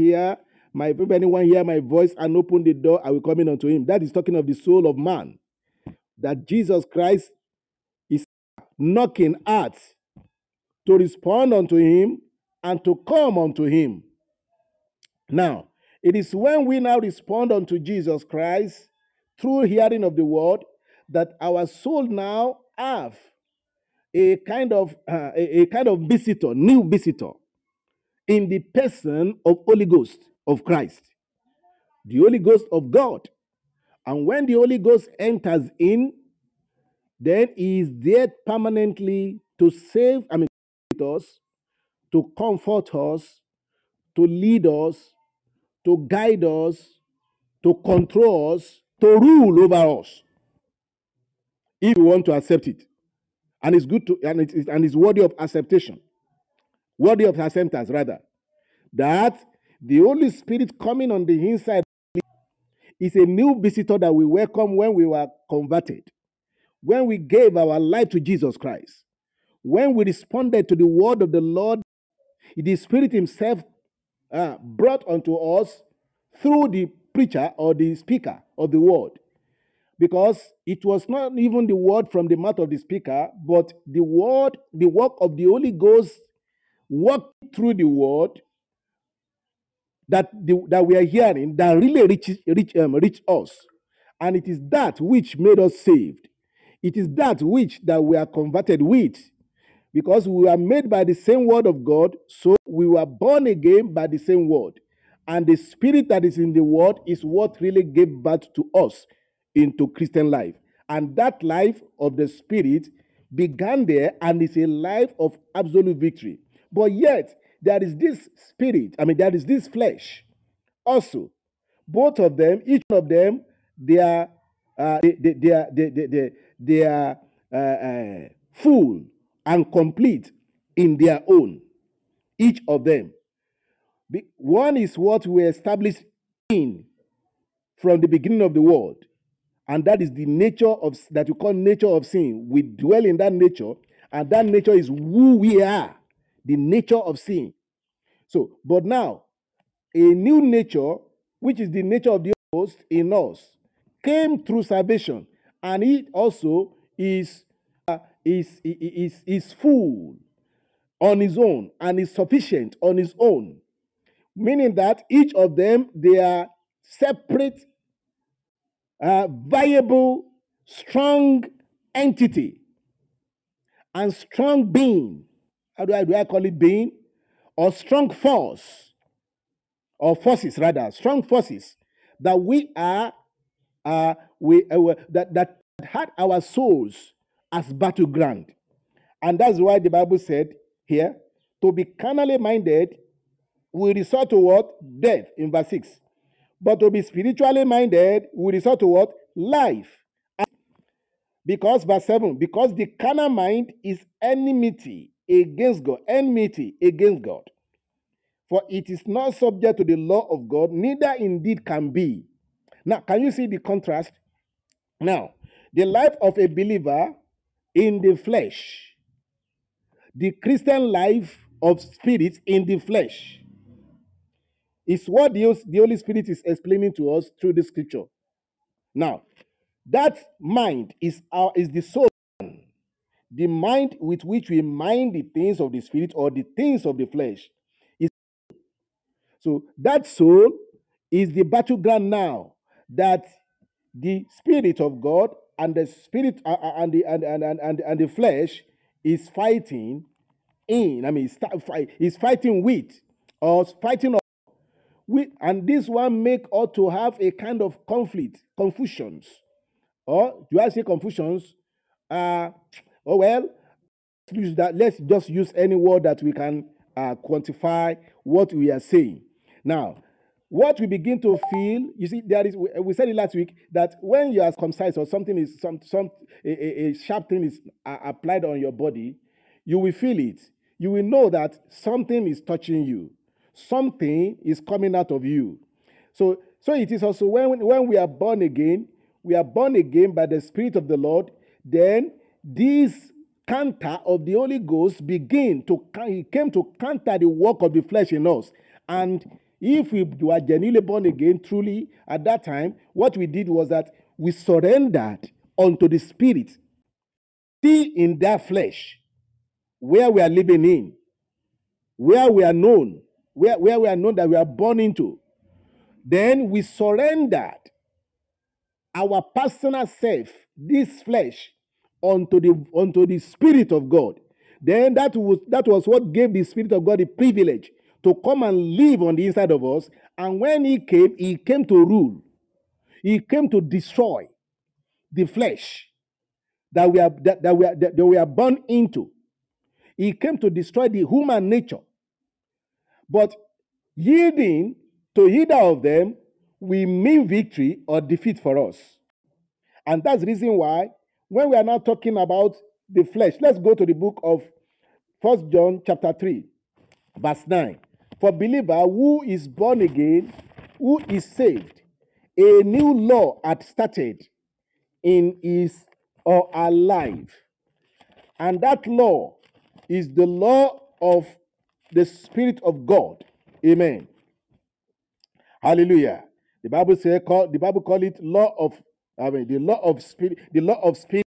anyone hear my voice and open the door, I will come in unto him. That is talking of the soul of man. That Jesus Christ is knocking at to respond unto him and to come unto him. Now, it is when we now respond unto Jesus Christ through hearing of the word that our soul now have a kind of visitor, new visitor, in the person of Holy Ghost of Christ, the Holy Ghost of God. And when the Holy Ghost enters in, then he is there permanently to save, us, to comfort us, to lead us, to guide us, to control us, to rule over us, if we want to accept it. And it's good to, and it's worthy of acceptation, worthy of acceptance, rather. That the Holy Spirit coming on the inside is a new visitor that we welcome when we were converted, when we gave our life to Jesus Christ, when we responded to the word of the Lord. The Spirit Himself brought unto us through the preacher or the speaker of the word, because it was not even the word from the mouth of the speaker, but the word, the work of the Holy Ghost worked through the word that we are hearing, that really reach us. And it is that which made us saved. It is that which that we are converted with, because we were made by the same word of God, so we were born again by the same word. And the spirit that is in the word is what really gave birth to us into Christian life. And that life of the spirit began there and is a life of absolute victory. But yet, there is this spirit, there is this flesh also. Both of them, each one of them, they are they are full and complete in their own. Each of them. One is what we established in from the beginning of the world, and that is the nature of that we call nature of sin. We dwell in that nature, and that nature is who we are, the nature of sin. So, but now a new nature, which is the nature of the Holy Ghost in us, came through salvation, and it also is full on his own and is sufficient on his own, meaning that each of them, they are separate, viable, strong entity and strong being. How do I call it being? Or strong force, or forces rather, strong forces that that had our souls as battleground. And that's why the Bible said here, to be carnally minded, we resort to what? Death in verse 6. But to be spiritually minded, we resort to what? Life. Because verse 7, because the carnal mind is enmity against God, enmity against God. For it is not subject to the law of God, neither indeed can be. Now, can you see the contrast? Now, the life of a believer in the flesh, the Christian life of spirit in the flesh, is what the Holy Spirit is explaining to us through the scripture. Now, that mind is the soul, the mind with which we mind the things of the spirit or the things of the flesh. So that soul is the battleground now that the spirit of God and the spirit and the flesh is fighting in. I mean, is fighting with or fighting with, and this one make us to have a kind of conflict, confusions, or do I say confusions? Oh well, use that. Let's just use any word that we can quantify what we are saying. Now, what we begin to feel, you see, there is. We said it last week that when you are circumcised or something is a sharp thing is applied on your body, you will feel it. You will know that something is touching you, something is coming out of you. So it is also when we are born again. We are born again by the Spirit of the Lord. Then this counter of the Holy Ghost he came to counter the work of the flesh in us. And if we were genuinely born again, truly, at that time, what we did was that we surrendered unto the Spirit, still in that flesh, where we are living in, where we are known, where we are known that we are born into. Then we surrendered our personal self, this flesh, unto the Spirit of God. Then that was what gave the Spirit of God the privilege to come and live on the inside of us. And when he came to rule. He came to destroy the flesh that we are born into. He came to destroy the human nature. But yielding to either of them will mean victory or defeat for us. And that's the reason why, when we are now talking about the flesh, let's go to the book of 1 John chapter 3, verse 9. For believer who is born again, who is saved, a new law had started in his or her life. And that law is the law of the Spirit of God. Amen. Hallelujah. The Bible call it the law of spirit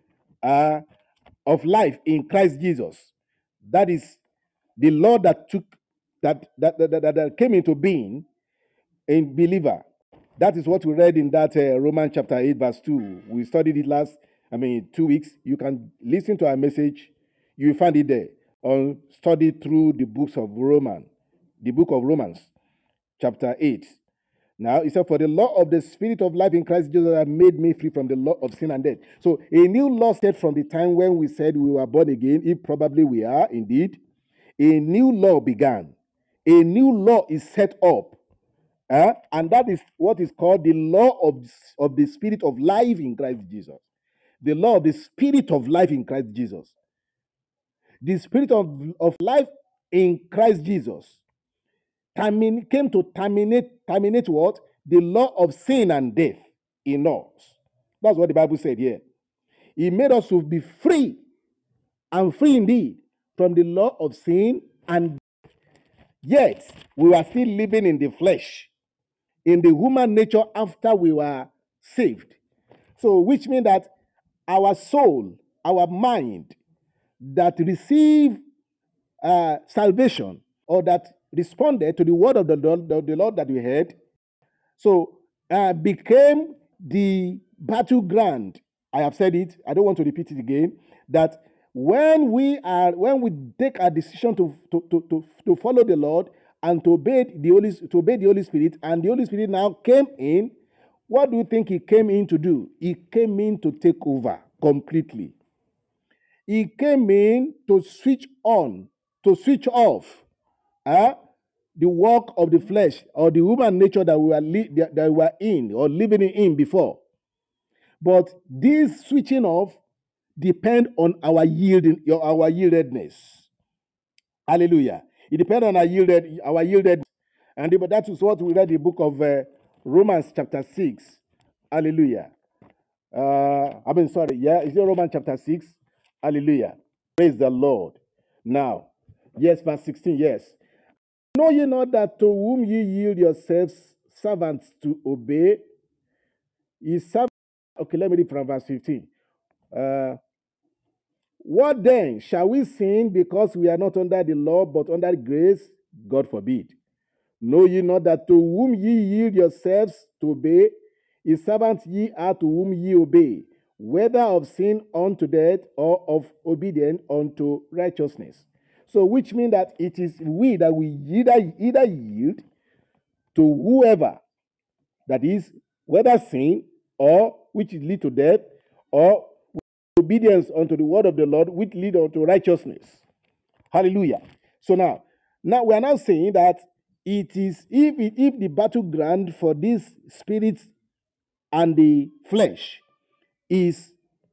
of life in Christ Jesus. That is the law that came into being in believer. That is what we read in that Romans chapter 8, verse 2. We studied it 2 weeks. You can listen to our message. You will find it there. Or study through the book of Romans, chapter 8. Now, it said, for the law of the Spirit of life in Christ Jesus has made me free from the law of sin and death. So, a new law set from the time when we said we were born again, if probably we are indeed, a new law began. A new law is set up. And that is what is called the law of the Spirit of life in Christ Jesus. The law of the Spirit of life in Christ Jesus. The Spirit of life in Christ Jesus came to terminate what? The law of sin and death in us. That's what the Bible said here. He made us to be free, and free indeed, from the law of sin and death. Yet, we were still living in the flesh, in the human nature after we were saved. So, which means that our soul, our mind, that received salvation, or that responded to the word of the Lord that we heard, so became the battleground I have said it, I don't want to repeat it again, that when we take a decision to follow the Lord and to obey the Holy Spirit, and the Holy Spirit now came in, what do you think he came in to do? He came in to take over completely. He came in to switch on, to switch off the work of the flesh or the human nature that we were in or living in before. But this switching off depend on our yieldedness. Hallelujah. It depends on our yielded, and that is what we read in the book of Romans chapter 6. Hallelujah. Is it Romans chapter 6? Hallelujah. Praise the Lord. Now, yes, verse 16, yes. Know ye not that to whom ye yield yourselves servants to obey, is servant. Okay, let me read from verse 15. What then? Shall we sin because we are not under the law but under grace? God forbid. Know ye not that to whom ye yield yourselves to obey, his servants ye are to whom ye obey, whether of sin unto death or of obedience unto righteousness. So, which means that it is we that we either yield to whoever, that is, whether sin or which lead to death, or obedience unto the word of the Lord, which lead unto righteousness. Hallelujah. So now we are now saying that it is if the battleground for these spirits and the flesh is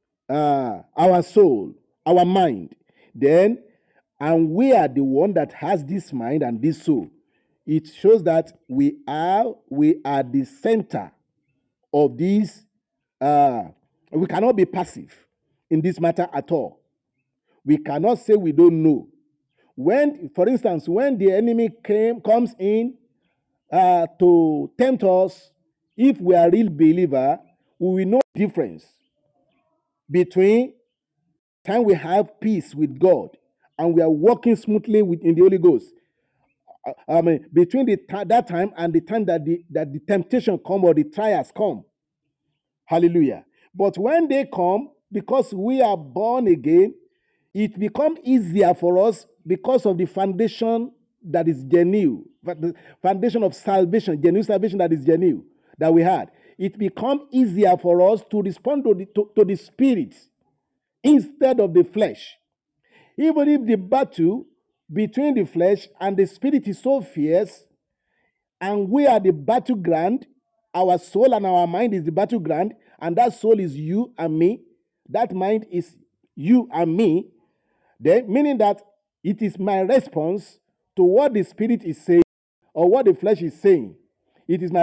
our soul, our mind, then, and we are the one that has this mind and this soul, it shows that we are the center of this. We cannot be passive in this matter at all. We cannot say we don't know. When, for instance, when the enemy comes in to tempt us, if we are a real believer, we will know the difference between time we have peace with God and we are walking smoothly in the Holy Ghost. Between that time and the time that the temptation come or the trials come. Hallelujah. But when they come, because we are born again, it becomes easier for us because of the foundation that is genuine, the foundation of salvation, genuine salvation that is genuine, that we had. It becomes easier for us to respond to the Spirit instead of the flesh. Even if the battle between the flesh and the Spirit is so fierce, and we are the battleground, our soul and our mind is the battleground, and that soul is you and me, that mind is you and me, then meaning that it is my response to what the Spirit is saying or what the flesh is saying. It is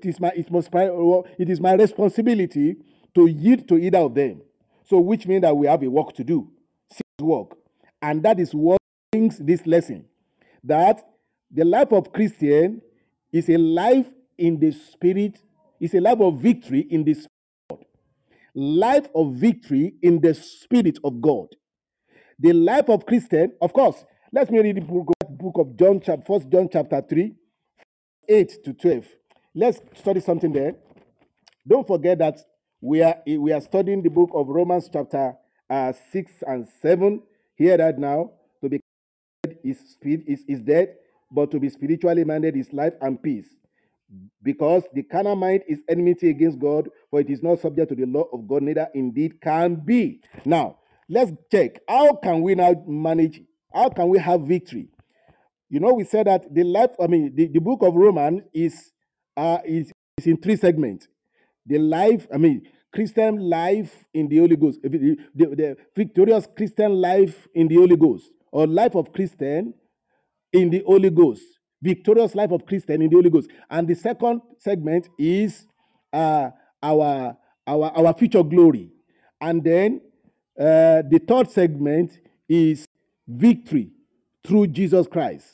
my responsibility to yield to either of them. So, which means that we have a work to do, serious work, and that is what brings this lesson, that the life of Christian is a life in the Spirit, is a life of victory in the Spirit. Life of victory in the Spirit of God. The life of Christian, of course, let me read the book of John, 1 John chapter 3, 8 to 12. Let's study something there. Don't forget that we are studying the book of Romans chapter 6 and 7 here right now. To be is death, but to be spiritually minded is life and peace. Because the carnal mind is enmity against God, for it is not subject to the law of God, neither indeed can be. Now, let's check. How can we now manage? How can we have victory? You know, we said that the book of Romans is in three segments. The life, Christian life in the Holy Ghost, the victorious Christian life in the Holy Ghost, or life of Christian in the Holy Ghost, victorious life of Christian in the Holy Ghost. And the second segment is our future glory. And then the third segment is victory through Jesus Christ.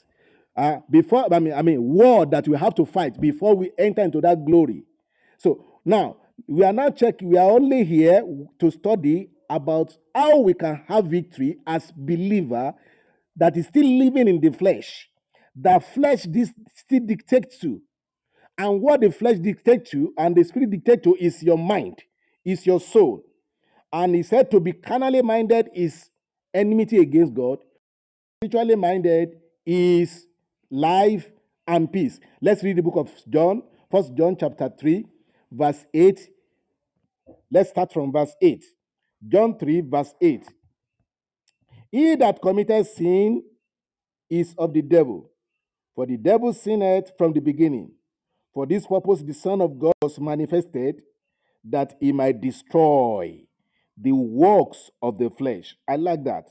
War that we have to fight before we enter into that glory. So now we are now checking. We are only here to study about how we can have victory as believer that is still living in the flesh. The flesh still dictates to, and what the flesh dictates to and the Spirit dictates to is your mind, is your soul. And he said to be carnally minded is enmity against God. Spiritually minded is life and peace. Let's read the book of John, 1 John chapter 3, verse 8. Let's start from verse 8. John 3, verse 8. He that committed sin is of the devil, for the devil sinned from the beginning. For this purpose the Son of God was manifested, that he might destroy the works of the flesh. I like that.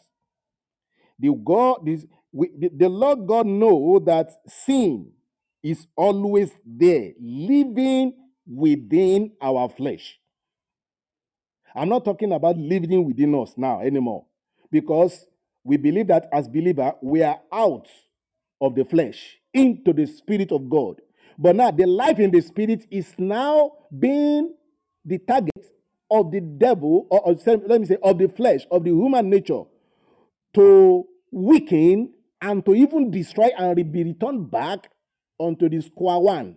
The Lord God know that sin is always there, living within our flesh. I'm not talking about living within us now anymore, because we believe that as believer we are out of the flesh into the spirit of God. But now the life in the spirit is now being the target of the devil, let me say, of the flesh, of the human nature, to weaken and to even destroy and be returned back onto the square one.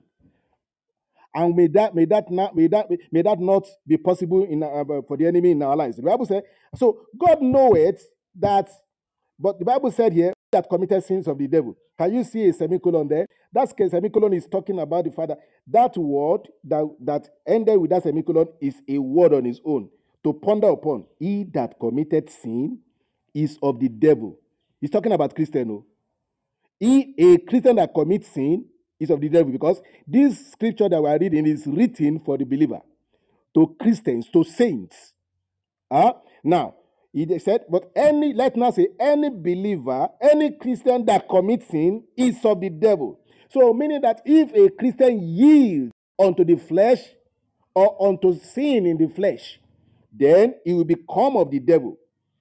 And may that not be possible for the enemy in our lives. The Bible said, so God knoweth that, but the Bible said here that committed sins of the devil. Can you see a semicolon there? That semicolon is talking about the Father. That word that ended with that semicolon is a word on its own to ponder upon. He that committed sin is of the devil. He's talking about Christian. Oh. A Christian that commits sin is of the devil, because this scripture that we are reading is written for the believer, to Christians, to saints. Now, he said, but let's now say any believer, any Christian that commits sin is of the devil. So, meaning that if a Christian yields unto the flesh or unto sin in the flesh, then he will become of the devil.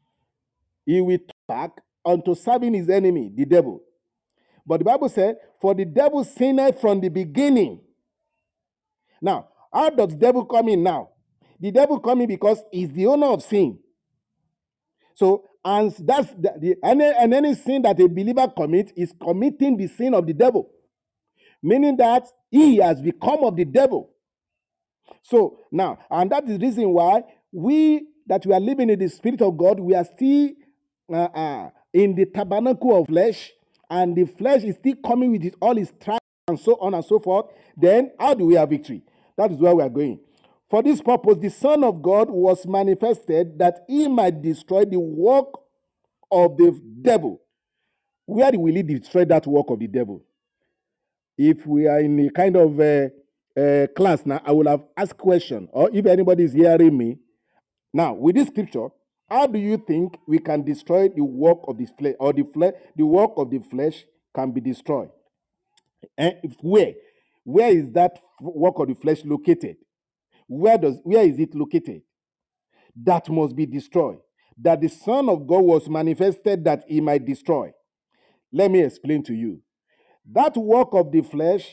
He will turn back unto serving his enemy, the devil. But the Bible said, for the devil sinned from the beginning. Now, how does the devil come in now? The devil come in because he's the owner of sin. So, and that's any sin that a believer commits is committing the sin of the devil, meaning that he has become of the devil. So now, and that is the reason why we are living in the Spirit of God, we are still in the tabernacle of flesh, and the flesh is still coming with all its trials and so on and so forth. Then how do we have victory? That is where we are going. For this purpose, the Son of God was manifested, that he might destroy the work of the devil. Where will he destroy that work of the devil? If we are in a kind of class now, I will have asked question, or if anybody is hearing me now with this scripture, how do you think we can destroy the work of this flesh, or the work of the flesh can be destroyed? And where is that work of the flesh located? Where is it located? That must be destroyed. That the Son of God was manifested that he might destroy. Let me explain to you. That work of the flesh,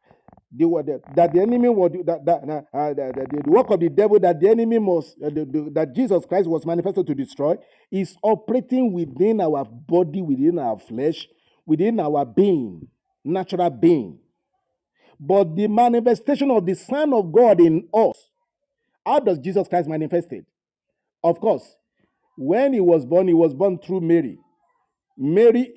that the enemy would the work of the devil that the enemy must that Jesus Christ was manifested to destroy, is operating within our body, within our flesh, within our being, natural being. But the manifestation of the Son of God in us, how does Jesus Christ manifested? Of course, when he was born through Mary. Mary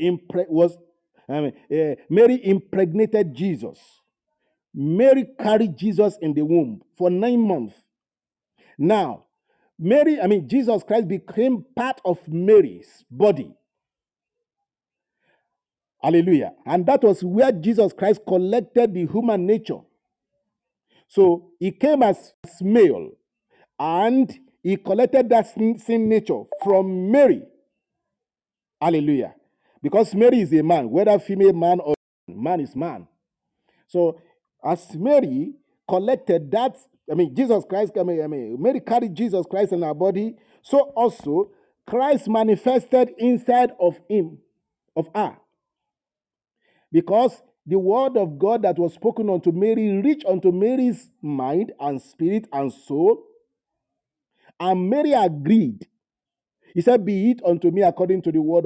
impregnated Jesus. Mary carried Jesus in the womb for 9 months. Now, Jesus Christ became part of Mary's body. Hallelujah. And that was where Jesus Christ collected the human nature. So he came as male, and he collected that sin nature from Mary. Hallelujah. Because Mary is a man, whether female man or man is man. So as Mary collected that, Jesus Christ, Mary carried Jesus Christ in her body, so also Christ manifested inside of her. Because the word of God that was spoken unto Mary reached unto Mary's mind and spirit and soul, and Mary agreed. He said, be it unto me according to the word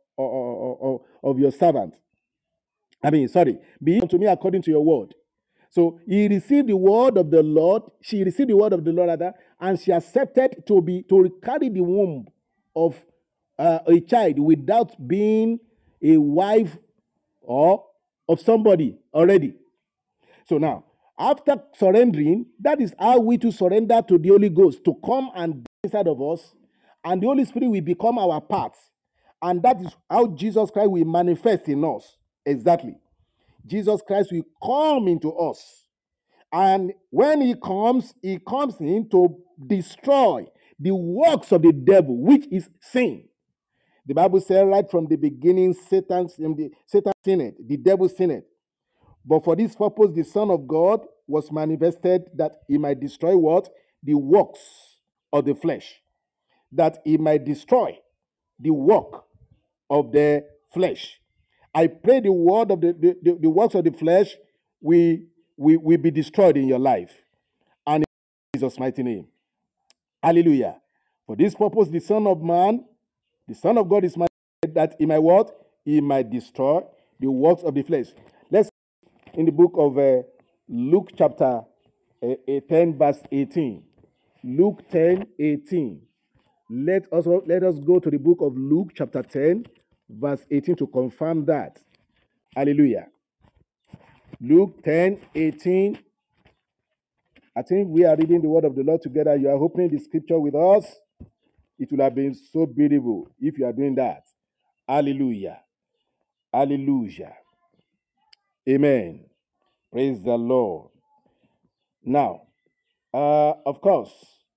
of your servant. Be it unto me according to your word. So he received the word of the Lord. She received the word of the Lord, rather, and she accepted to carry the womb of a child without being a wife or of somebody already. So now, after surrendering, that is how we to surrender to the Holy Ghost to come and be inside of us, and the Holy Spirit will become our part. And that is how Jesus Christ will manifest in us. Exactly. Jesus Christ will come into us. And when he comes in to destroy the works of the devil, which is sin. The Bible says right from the beginning, Satan sinned, the devil sinned. But for this purpose, the Son of God was manifested that he might destroy what? The works of the flesh. That he might destroy the work of the flesh. I pray the word of the works of the flesh will be destroyed in your life. And in Jesus' mighty name. Hallelujah. For this purpose, the Son of God is manifested that he might what? He might destroy the works of the flesh. Let's in the book of Luke chapter 10 verse 18. Luke 10:18. Let us go to the book of Luke chapter 10 verse 18 to confirm that. Hallelujah. Luke 10:18. I think we are reading the word of the Lord together. You are opening the scripture with us. It would have been so beautiful if you are doing that. Hallelujah. Hallelujah. Amen. Praise the Lord. Now, of course,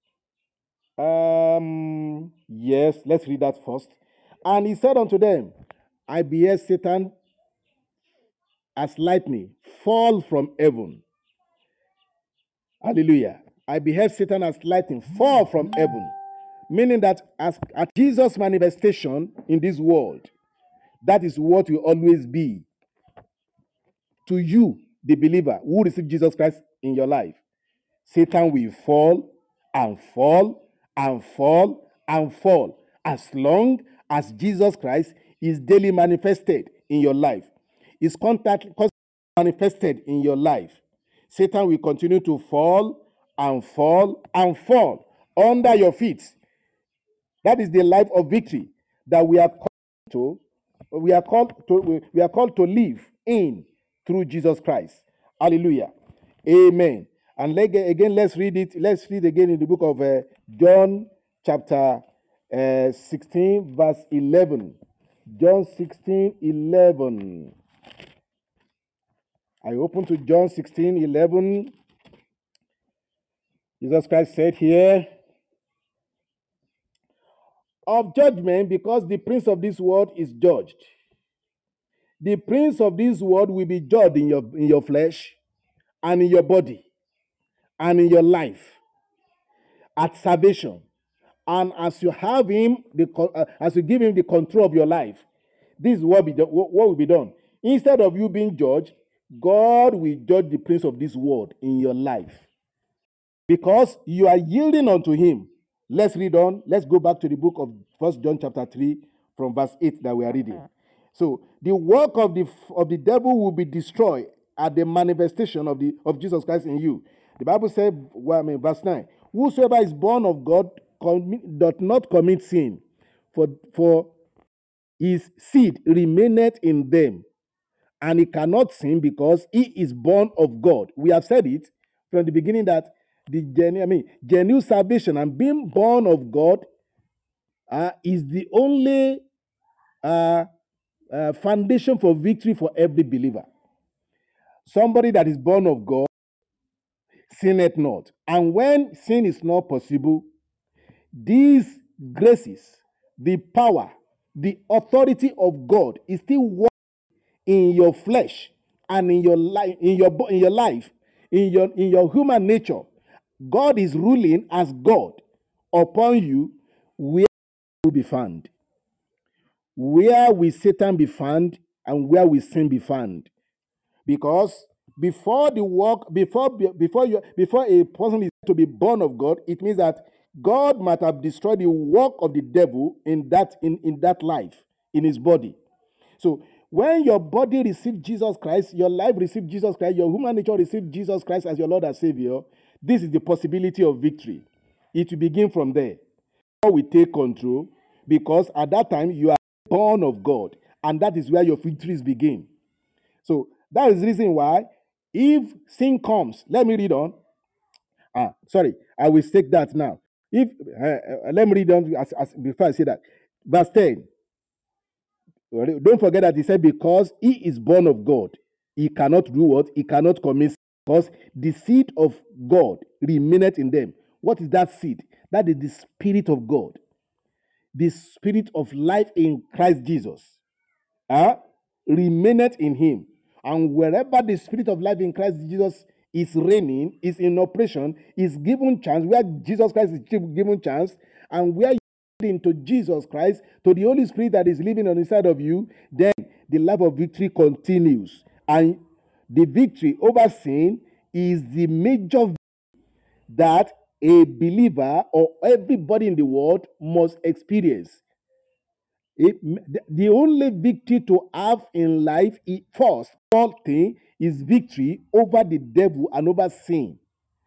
yes, let's read that first. And he said unto them, I beheld Satan as lightning fall from heaven. Hallelujah. I beheld Satan as lightning fall from heaven. Meaning that as at Jesus' manifestation in this world, that is what will always be to you, the believer who receive Jesus Christ in your life. Satan will fall and fall and fall and fall as long as Jesus Christ is daily manifested in your life. Is constantly manifested in your life. Satan will continue to fall and fall and fall under your feet. That is the life of victory that we are called to. We are called to live in through Jesus Christ. Hallelujah. Amen. And again, let's read it. Let's read again in the book of John chapter 16, verse 11. John 16:11. I open to John 16:11. Jesus Christ said here, of judgment, because the prince of this world is judged. The prince of this world will be judged in your flesh and in your body and in your life at salvation. And as you have him, as you give him the control of your life, this is what will be done. Instead of you being judged, God will judge the prince of this world in your life. Because you are yielding unto him. Let's read on. Let's go back to the book of 1 John chapter 3 from verse 8 that we are reading. So the work of the devil will be destroyed at the manifestation of Jesus Christ in you. The Bible says, verse 9, whosoever is born of God doth not commit sin, for his seed remaineth in them, and he cannot sin because he is born of God. We have said it from the beginning that the genuine salvation and being born of God is the only foundation for victory for every believer. Somebody that is born of God sinneth not. And when sin is not possible, these graces, the power, the authority of God is still working in your flesh and in your life, in your life, in your human nature. God is ruling as God upon you. Where will be found? Where will Satan be found, and where will sin be found? Because before a person is to be born of God, it means that God might have destroyed the work of the devil in that life, in his body. So When your body receives Jesus Christ, your life receives Jesus Christ, your human nature receives Jesus Christ as your Lord and Savior, this is the possibility of victory. It will begin from there. God will take control because at that time you are born of God, and that is where your victories begin. So that is the reason why if sin comes, let me read on. Sorry, I will take that now. If let me read on before I say that. Verse 10. Don't forget that he said, because he is born of God, he cannot do what? He cannot commit sin, because the seed of God remaineth in them. What is that seed? That is the Spirit of God, the Spirit of life in Christ Jesus. Remaineth in him. And wherever the Spirit of life in Christ Jesus is reigning, is in operation, is given chance, where Jesus Christ is given chance, and where you into Jesus Christ, to the Holy Spirit that is living on the inside of you, then the life of victory continues. And the victory over sin is the major that a believer or everybody in the world must experience. The only victory to have in life, first thing, is victory over the devil and over sin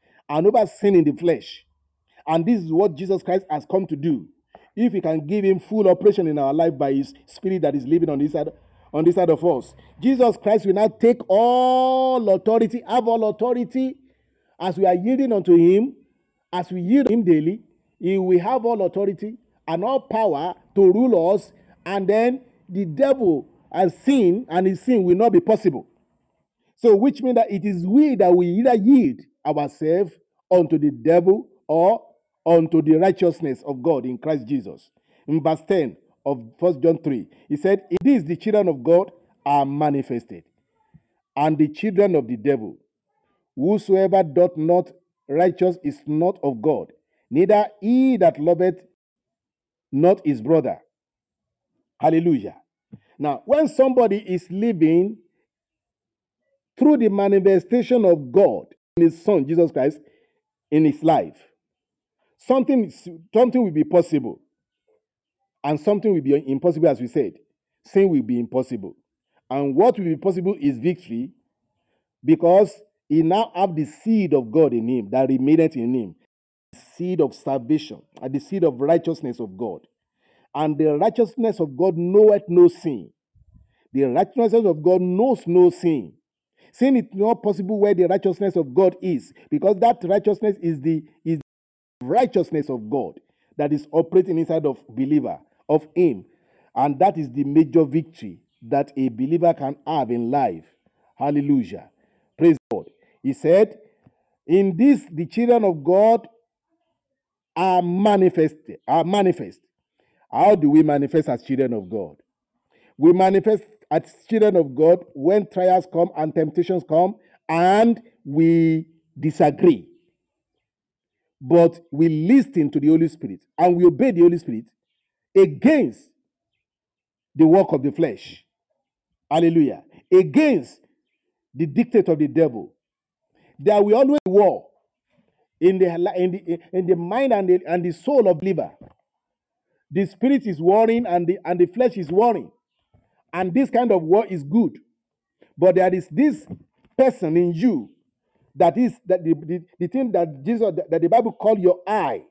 in the flesh. And this is what Jesus Christ has come to do. If we can give him full operation in our life by his spirit that is living on this side of us, Jesus Christ will now take all authority, have all authority, as we are yielding unto him, as we yield him daily. He will have all authority and all power to rule us, and then the devil has sin, and his sin will not be possible. So, which means that it is we that we either yield ourselves unto the devil or unto the righteousness of God in Christ Jesus. In verse 10 of 1 John 3, he said, in this the children of God are manifested, and the children of the devil. Whosoever doth not righteous is not of God, neither he that loveth not his brother. Hallelujah. Now, when somebody is living through the manifestation of God in his Son, Jesus Christ, in his life, something will be possible, and something will be impossible, as we said. Sin will be impossible. And what will be possible is victory, because he now have the seed of God in him that remaineth in him, the seed of salvation and the seed of righteousness of God. And the righteousness of God knoweth no sin. The righteousness of God knows no sin. Sin is not possible where the righteousness of God is, because that righteousness is the righteousness of God that is operating inside of believer, of him. And that is the major victory that a believer can have in life. Hallelujah. Praise God. He said, in this the children of God are manifest. How do we manifest as children of God? We manifest as children of God when trials come and temptations come and we disagree. But we listen to the Holy Spirit and we obey the Holy Spirit against the work of the flesh. Hallelujah. Against the dictate of the devil. There will always be war in the mind and the soul of believer. The spirit is warring and the flesh is warring. And this kind of war is good. But there is this person in you that is that the thing that Jesus that the Bible called your eye.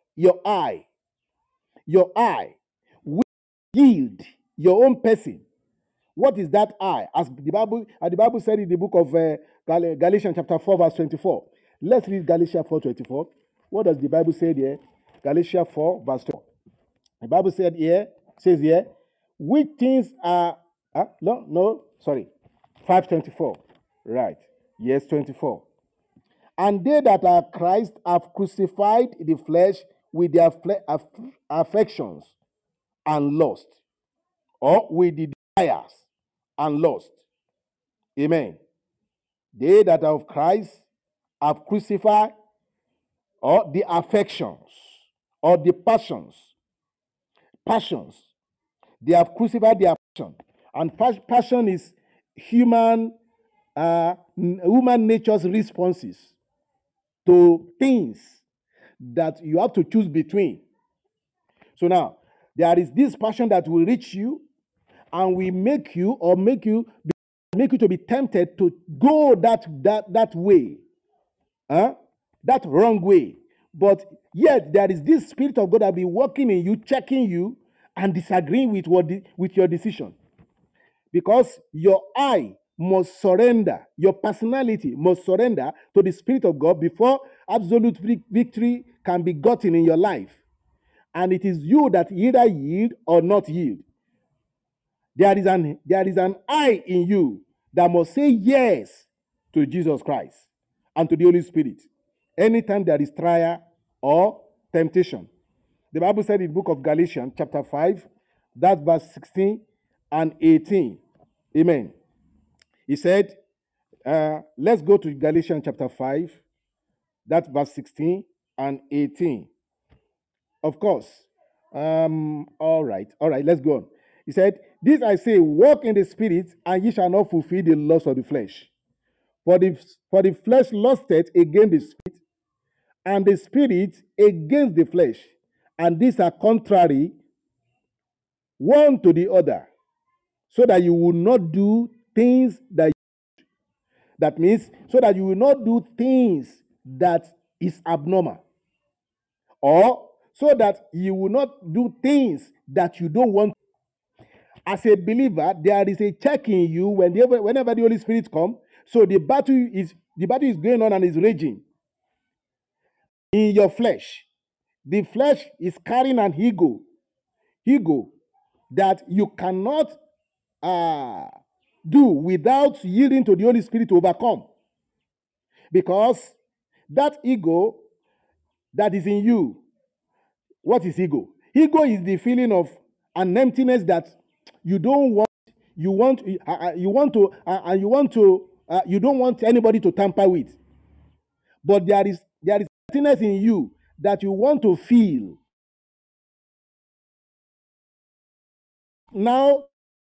Will yield your own person. What is that eye? As the Bible said in the book of Galatians chapter 4 verse 24. Let's read Galatians 4:24. What does the Bible say there? Galatians 4 verse 24. The Bible says here, which things are sorry, 5:24. Right. Yes, 24. And they that are Christ have crucified the flesh with their affections and lust, or with the desires and lust. Amen. They that are of Christ have crucified or the affections or the passions. They have crucified their passion. And passion is human nature's responses to things that you have to choose between. So now, there is this passion that will reach you, and we make you to be tempted to go that way, that wrong way. But yet there is this Spirit of God that will be working in you, checking you, and disagreeing with your decision. Because your I must surrender, your personality must surrender to the Spirit of God before absolute victory can be gotten in your life. And it is you that either yield or not yield. There is an I in you that must say yes to Jesus Christ and to the Holy Spirit anytime there is trial or temptation. The Bible said in the book of Galatians, chapter 5, that's verse 16 and 18. Amen. He said, let's go to Galatians chapter 5, that's verse 16 and 18. Of course. All right, let's go on. He said, this I say, walk in the Spirit, and ye shall not fulfill the lust of the flesh. For the flesh lusteth against the Spirit, and the Spirit against the flesh. And these are contrary one to the other, so that you will not do things that means so that you will not do things that is abnormal, or so that you will not do things that you don't want. As a believer, there is a check in you whenever the Holy Spirit comes. So the battle is going on and is raging in your flesh. The flesh is carrying an ego that you cannot do without yielding to the Holy Spirit to overcome. Because that ego that is in you, what is ego? Ego is the feeling of an emptiness that you don't want. You don't want anybody to tamper with. But there is emptiness in you that you want to feel. Now,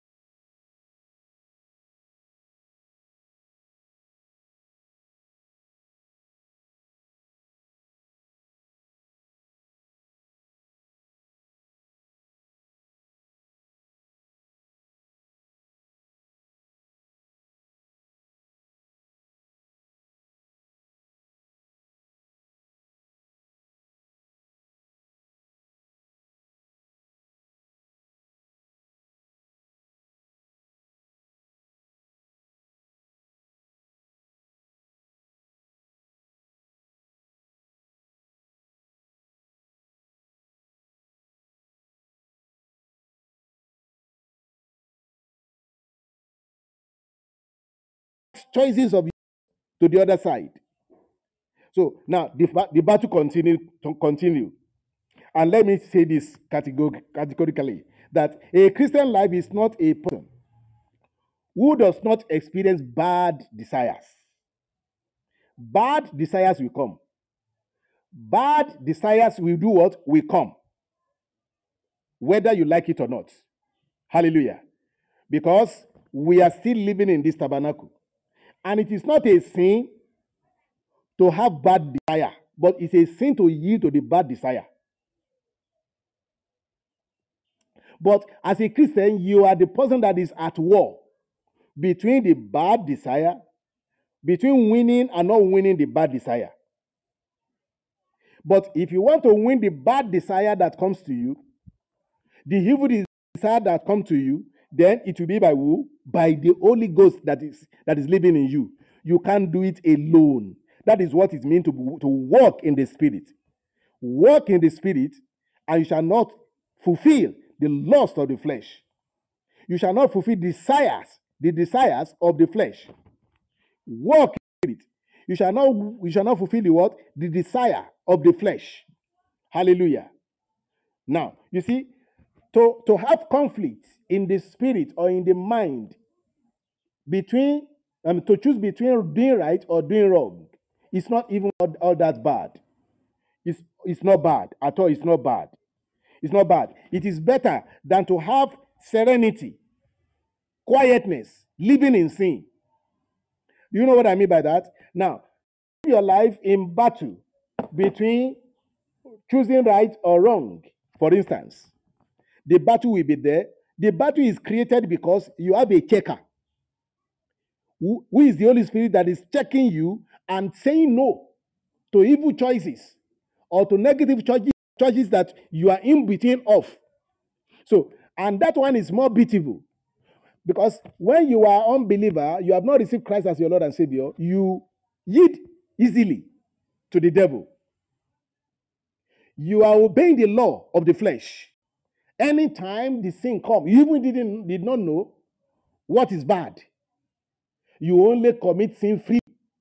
choices of you to the other side. So now the battle continue. And let me say this categorically, that a Christian life is not a person who does not experience bad desires. Bad desires will come. Bad desires will do what? Will come. Whether you like it or not. Hallelujah. Because we are still living in this tabernacle. And it is not a sin to have bad desire, but it's a sin to yield to the bad desire. But as a Christian, you are the person that is at war between the bad desire, between winning and not winning the bad desire. But if you want to win the bad desire that comes to you, the evil desire that comes to you, then it will be by who? By the Holy Ghost that is living in you. You can't do it alone. That is what it means to walk in the Spirit. Walk in the Spirit, and you shall not fulfill the lust of the flesh. You shall not fulfill the desires of the flesh. Walk in it. You shall not fulfill the what? The desire of the flesh. Hallelujah. Now, you see, to have conflict in the spirit or in the mind between to choose between doing right or doing wrong, it's not even all that bad. It's not bad at all. It's not bad. It's not bad. It is better than to have serenity, quietness, living in sin. Do you know what I mean by that? Now, your life in battle between choosing right or wrong, for instance, the battle will be there. The battle is created because you have a checker who is the Holy Spirit that is checking you and saying no to evil choices or to negative choices that you are in between of. So, and that one is more beautiful because when you are unbeliever, you have not received Christ as your Lord and Savior, you yield easily to the devil. You are obeying the law of the flesh. Anytime the sin comes, you even did not know what is bad. You only commit sin free.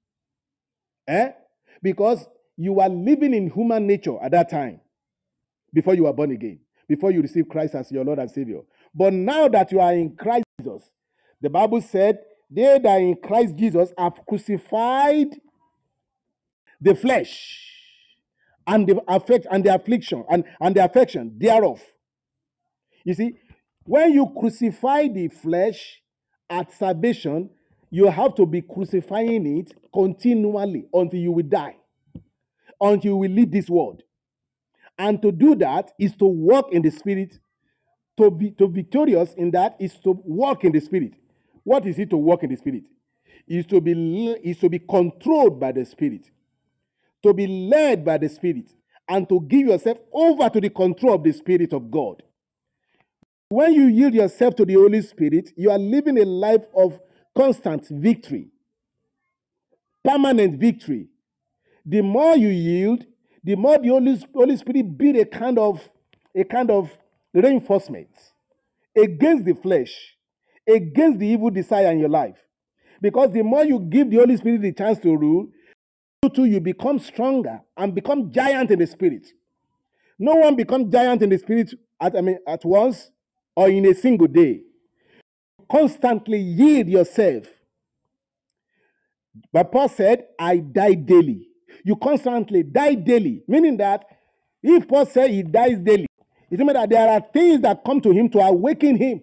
Because you are living in human nature at that time before you are born again, before you receive Christ as your Lord and Savior. But now that you are in Christ Jesus, the Bible said, they that are in Christ Jesus have crucified the flesh and the affliction and the affection thereof. You see, when you crucify the flesh at salvation, you have to be crucifying it continually until you will die, until you will leave this world. And to do that is to walk in the Spirit. To be victorious in that is to walk in the Spirit. What is it to walk in the Spirit? Is to be controlled by the Spirit, to be led by the Spirit, and to give yourself over to the control of the Spirit of God. When you yield yourself to the Holy Spirit, you are living a life of constant victory, permanent victory. The more you yield, the more the Holy Spirit build a kind of reinforcement against the flesh, against the evil desire in your life. Because the more you give the Holy Spirit the chance to rule, you become stronger and become giant in the Spirit. No one becomes giant in the Spirit at once or in a single day. Constantly yield yourself. But Paul said, I die daily. You constantly die daily, meaning that if Paul said he dies daily, it means that there are things that come to him to awaken him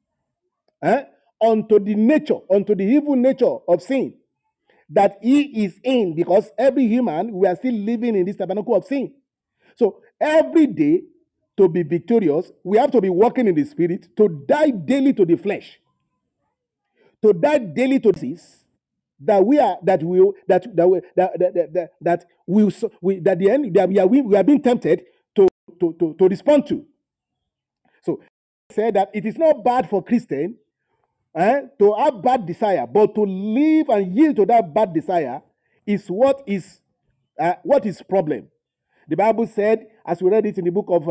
unto the evil nature of sin that he is in, because every human, we are still living in this tabernacle of sin. So every day, to be victorious, we have to be walking in the Spirit, to die daily to the flesh, to die daily to this, that we are that will that that we that we are being tempted to respond to. So said that it is not bad for Christian to have bad desire, but to live and yield to that bad desire is what is problem. The Bible said, as we read it in the book of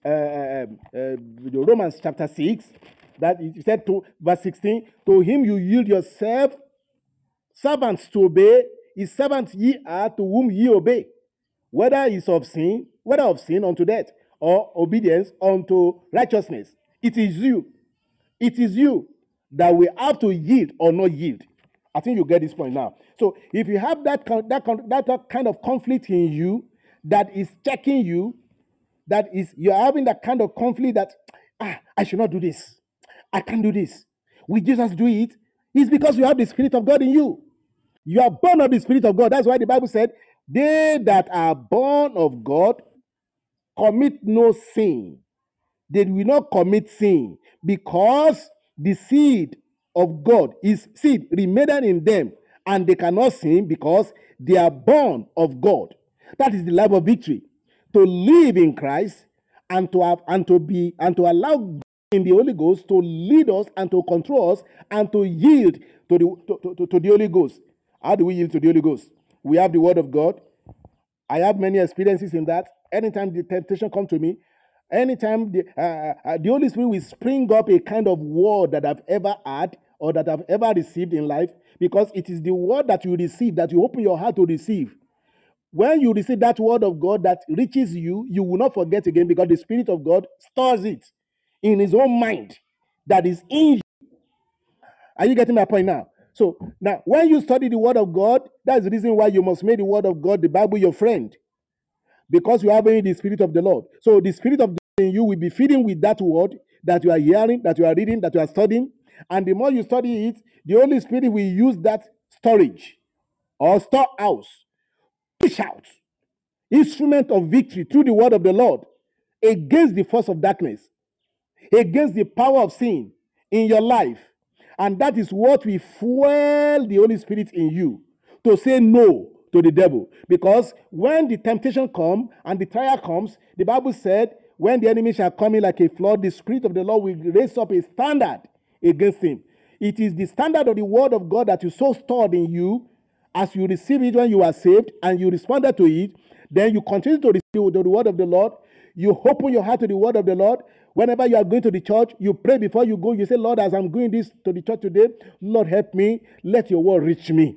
Romans chapter 6, that it said to verse 16, to him you yield yourself servants to obey, his servants ye are to whom ye obey, whether of sin unto death, or obedience unto righteousness. It is you that we have to yield or not yield. I think you get this point now. So if you have that kind of conflict in you that is checking you, that is you're having that kind of conflict that I should not do this, I can't do this, will Jesus do it? It's because you have the Spirit of God in you. You are born of the Spirit of God. That's why the Bible said, they that are born of God commit no sin. They will not commit sin because the seed of God is seed remaining in them, and they cannot sin because they are born of God. That is the life of victory. To live in Christ and to allow God in the Holy Ghost to lead us and to control us and to yield to the Holy Ghost. How do we yield to the Holy Ghost? We have the Word of God. I have many experiences in that. Anytime the temptation comes to me, anytime the Holy Spirit will spring up a kind of word that I've ever had or that I've ever received in life, because it is the word that you receive, that you open your heart to receive. When you receive that word of God that reaches you, you will not forget again, because the Spirit of God stores it in his own mind that is in you. Are you getting my point now? So now, when you study the word of God, that's the reason why you must make the word of God, the Bible, your friend, because you have in the Spirit of the Lord. So the Spirit of the Lord in you will be feeding with that word that you are hearing, that you are reading, that you are studying. And the more you study it, the Holy Spirit will use that storage or storehouse, push out, instrument of victory through the word of the Lord against the force of darkness. against the power of sin in your life. And that is what will fuel the Holy Spirit in you to say no to the devil. Because when the temptation comes and the trial comes, the Bible said, when the enemy shall come in like a flood, the Spirit of the Lord will raise up a standard against him. It is the standard of the word of God that is so stored in you as you receive it when you are saved and you responded to it. Then you continue to receive the word of the Lord. You open your heart to the word of the Lord. Whenever you are going to the church, you pray before you go. You say, Lord, as I'm going this to the church today, Lord, help me. Let your word reach me.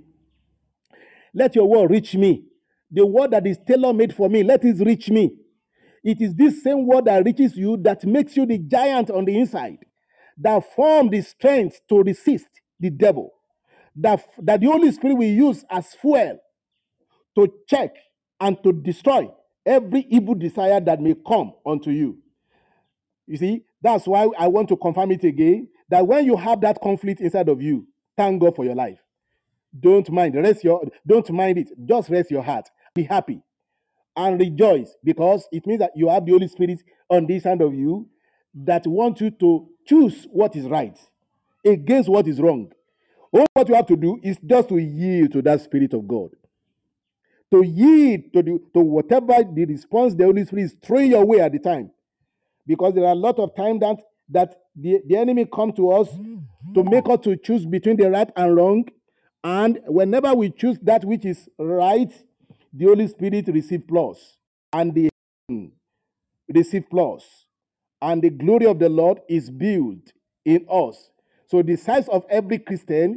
Let your word reach me. The word that is tailor-made for me, let it reach me. It is this same word that reaches you that makes you the giant on the inside, that form the strength to resist the devil, that the Holy Spirit will use as fuel to check and to destroy every evil desire that may come unto you. You see, that's why I want to confirm it again, that when you have that conflict inside of you, thank God for your life. Don't mind it. Just rest your heart. Be happy and rejoice, because it means that you have the Holy Spirit on this side of you that wants you to choose what is right against what is wrong. All what you have to do is just to yield to that Spirit of God, to yield to whatever the response the Holy Spirit is throwing your way at the time. Because there are a lot of times that the enemy comes to us to make us to choose between the right and wrong. And whenever we choose that which is right, the Holy Spirit receives plus, and the receive plus, and the glory of the Lord is built in us. So the size of every Christian,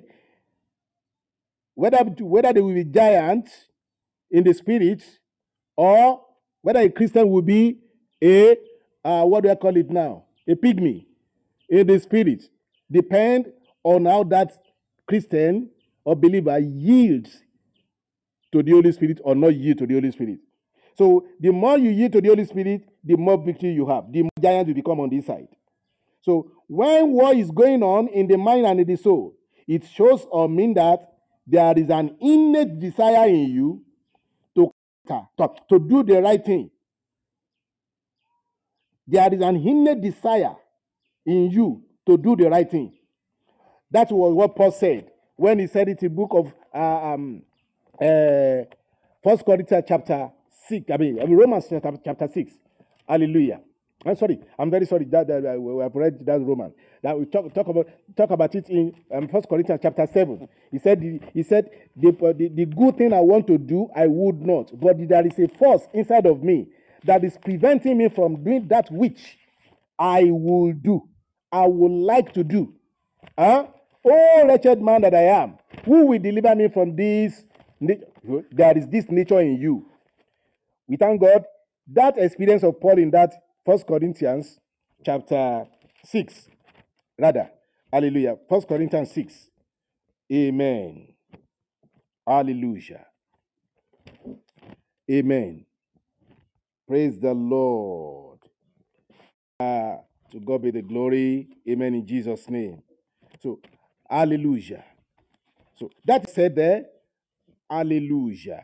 whether they will be giants in the spirit, or whether a Christian will be a what do I call it now? A pygmy in the spirit, depend on how that Christian or believer yields to the Holy Spirit or not yield to the Holy Spirit. So the more you yield to the Holy Spirit, the more victory you have, the more giant you become on this side. So when war is going on in the mind and in the soul, it shows or means that there is an innate desire in you to do the right thing. There is an innate desire in you to do the right thing. That was what Paul said when he said it in the book of 1 Corinthians chapter 6. Romans chapter 6. Hallelujah. I'm sorry. I'm very sorry that we have read that Romans. That we talk about it in 1 Corinthians chapter 7. He said the good thing I want to do, I would not. But there is a force inside of me that is preventing me from doing that which I will do. I would like to do. Oh, wretched man that I am, who will deliver me from this? There is this nature in you. We thank God. That experience of Paul in that 1 Corinthians chapter 6, rather. Hallelujah. 1 Corinthians 6. Amen. Hallelujah. Amen. Praise the Lord. To God be the glory. Amen, in Jesus' name. So, hallelujah. So, that said there, hallelujah.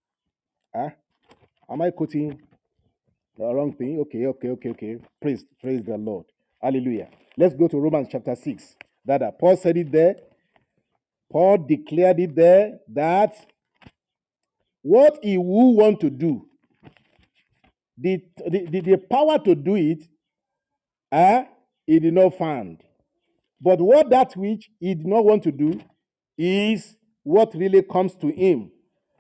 Am I quoting the wrong thing? Okay. Praise the Lord. Hallelujah. Let's go to Romans chapter 6. Paul said it there. Paul declared it there that what he will want to do, the power to do it, he did not find. But what that which he did not want to do is what really comes to him.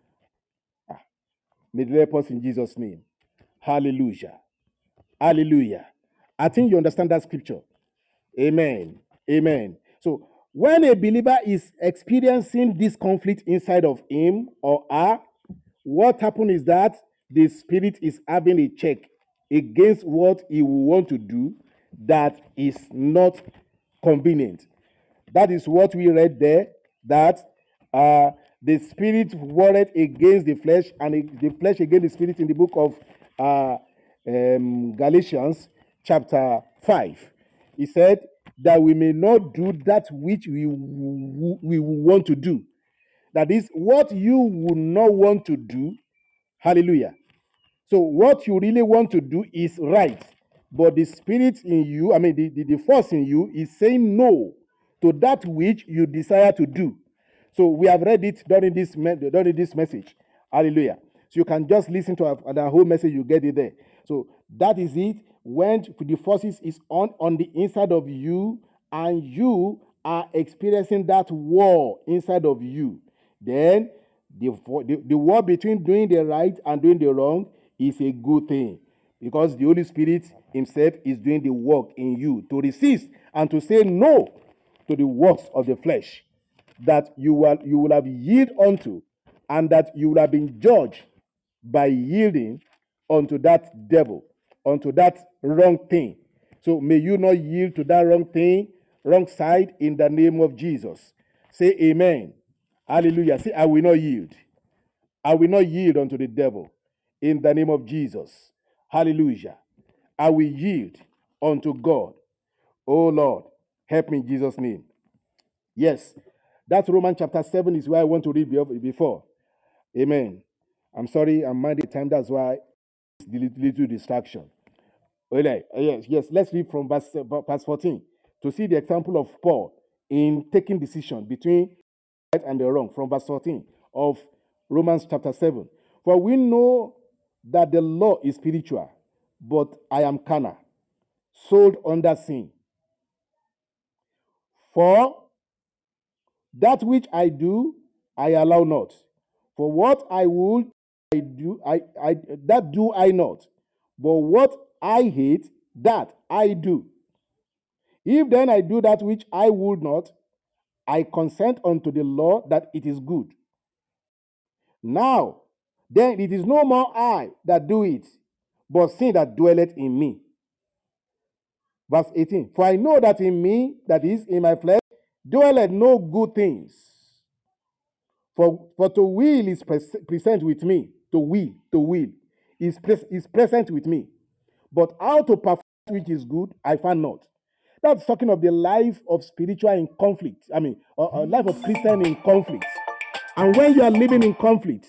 May the Lord help us in Jesus' name. Hallelujah. Hallelujah. I think you understand that scripture. Amen. Amen. So when a believer is experiencing this conflict inside of him or her, what happens is that the spirit is having a check against what he will want to do that is not convenient. That is what we read there, that the spirit warred against the flesh, and the flesh against the spirit in the book of Galatians chapter 5. He said that we may not do that which we want to do. That is what you would not want to do. Hallelujah. So what you really want to do is right. But the spirit in you, I mean, the force in you is saying no to that which you desire to do. So we have read it during this message. Hallelujah. So you can just listen to the whole message, you get it there. So that is it. When the forces is on the inside of you, and you are experiencing that war inside of you, then the war between doing the right and doing the wrong is a good thing, because the Holy Spirit himself is doing the work in you to resist and to say no to the works of the flesh that you will have yield unto, and that you will have been judged by yielding unto that devil, unto that wrong thing. So may you not yield to that wrong thing, wrong side, in the name of Jesus. Say amen. Hallelujah. Say, I will not yield. I will not yield unto the devil in the name of Jesus. Hallelujah. I will yield unto God. Oh Lord, help me in Jesus' name. Yes, that Romans chapter 7 is where I want to read before. Amen. I'm sorry, I'm minding time. That's why it's the little distraction. Okay. Yes. Let's read from verse 14 to see the example of Paul in taking decision between right and the wrong. From verse 14 of Romans chapter 7. For we know that the law is spiritual, but I am carnal, sold under sin. For that which I do, I allow not. For what I would, I do, I that do I not. But what I hate, that I do. If then I do that which I would not, I consent unto the law that it is good. Now, then it is no more I that do it, but sin that dwelleth in me. Verse 18. For I know that in me, that is, in my flesh, dwelleth no good things. For to will is present with me. To will is present with me. But how to perform which is good, I find not. That's talking of the life of spiritual in conflict. I mean, a life of Christian in conflict. And when you are living in conflict,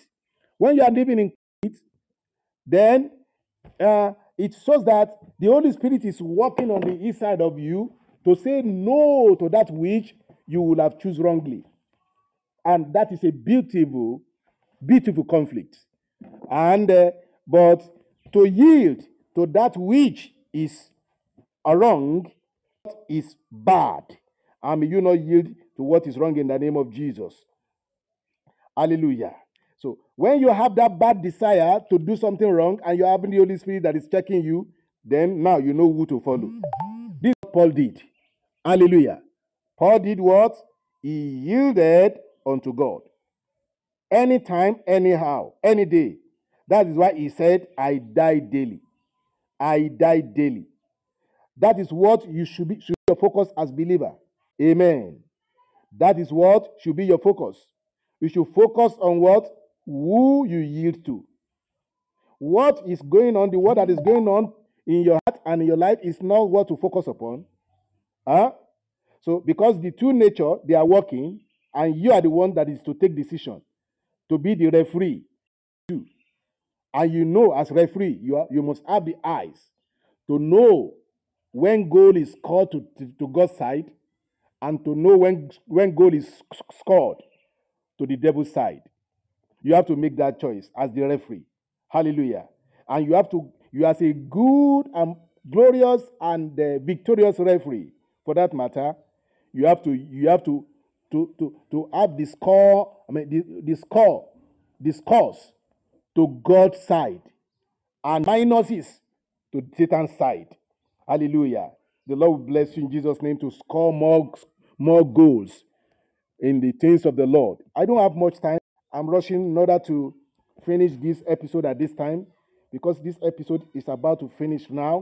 then it shows that the Holy Spirit is working on the inside of you to say no to that which you will have choose wrongly. And that is a beautiful, beautiful conflict. And but to yield to that which is wrong is bad. And may you not yield to what is wrong in the name of Jesus. Hallelujah. So when you have that bad desire to do something wrong and you're having the Holy Spirit that is checking you, then now you know who to follow. This is what Paul did. Hallelujah. Paul did what? He yielded unto God. Anytime, anyhow, any day. That is why he said, I die daily. I die daily. That is what you should be your focus as believer. Amen. That is what should be your focus. You should focus on what? Who you yield to. What is going on, the word that is going on in your heart and in your life is not what to focus upon. Huh? So because the two nature, they are working, and you are the one that is to take decision, to be the referee. And you know, as referee, you must have the eyes to know when goal is scored to God's side, and to know when goal is scored to the devil's side. You have to make that choice as the referee. Hallelujah. And you as a good and glorious and victorious referee, for that matter, you have to have the score, the scores to God's side, and minuses to Satan's side. Hallelujah. The Lord will bless you in Jesus' name to score more goals in the things of the Lord. I don't have much time. I'm rushing in order to finish this episode at this time, because this episode is about to finish now.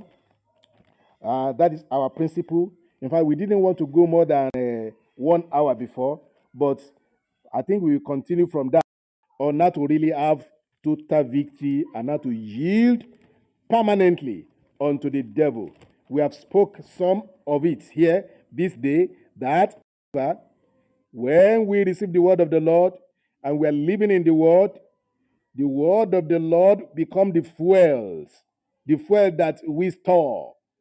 That is our principle. In fact, we didn't want to go more than 1 hour before, but I think we will continue from that on how to really have total victory and how to yield permanently unto the devil. We have spoke some of it here this day, that when we receive the word of the Lord and we are living in the word of the Lord become the fuel that we store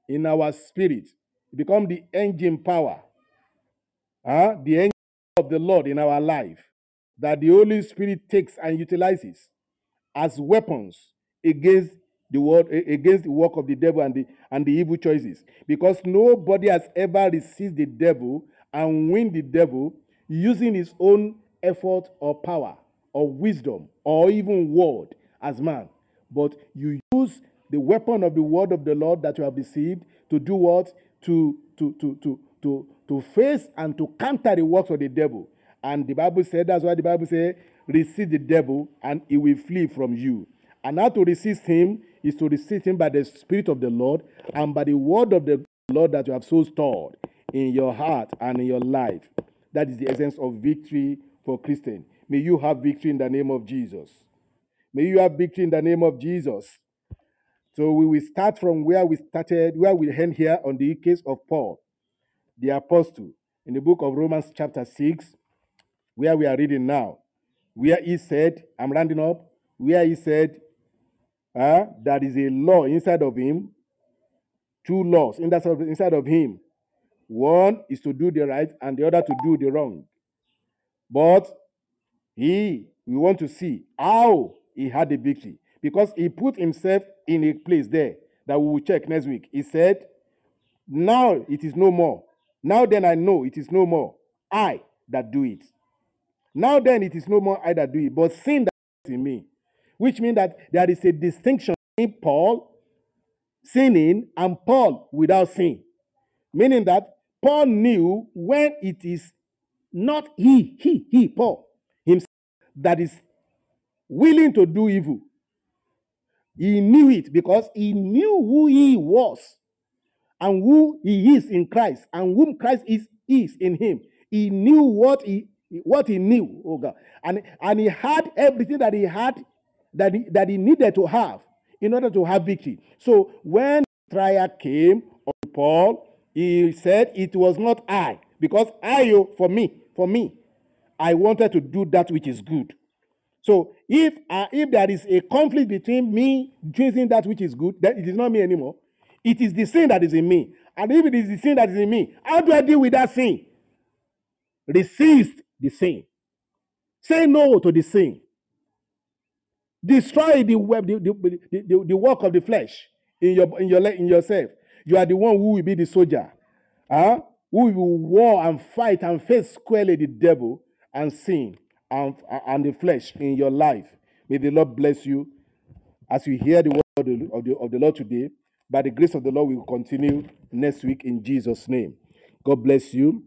in our spirit. It become the engine power, the engine of the Lord in our life that the Holy Spirit takes and utilizes as weapons against the world, against the work of the devil and the evil choices. Because nobody has ever resisted the devil and win the devil using his own effort or power or wisdom or even word as man. But you use the weapon of the word of the Lord that you have received to do what? To face and to counter the works of the devil. And the Bible said, that's why the Bible says, resist the devil and he will flee from you. And how to resist him is to resist him by the Spirit of the Lord and by the word of the Lord that you have so stored in your heart and in your life. That is the essence of victory for Christian. May you have victory in the name of Jesus. May you have victory in the name of Jesus. So we will start from where we started, where we end here on the case of Paul, the apostle, in the book of Romans chapter 6, where we are reading now, where he said, I'm rounding up, where he said, there is a law inside of him, two laws inside of him. One is to do the right and the other to do the wrong. But we want to see how he had the victory, because he put himself in a place there that we will check next week. He said, now it is no more. Now then I know it is no more I that do it. Now then it is no more I that do it, but sin that is in me. Which means that there is a distinction in Paul sinning and Paul without sin. Meaning that Paul knew when it is not he, Paul, himself, that is willing to do evil. He knew it because he knew who he was and who he is in Christ and whom Christ is in him. He knew what he knew, oh God. And he had everything that he had that he needed to have in order to have victory. So when trial came on Paul, he said it was not I, because for me, I wanted to do that which is good. So if there is a conflict between me choosing that which is good, then it is not me anymore. It is the sin that is in me. And if it is the sin that is in me, how do I deal with that sin? Resist the sin. Say no to the sin. Destroy the work of the flesh in yourself. You are the one who will be the soldier, who will war and fight and face squarely the devil and sin and the flesh in your life. May the Lord bless you as we hear the word of the Lord today. By the grace of the Lord, we will continue next week in Jesus' name. God bless you.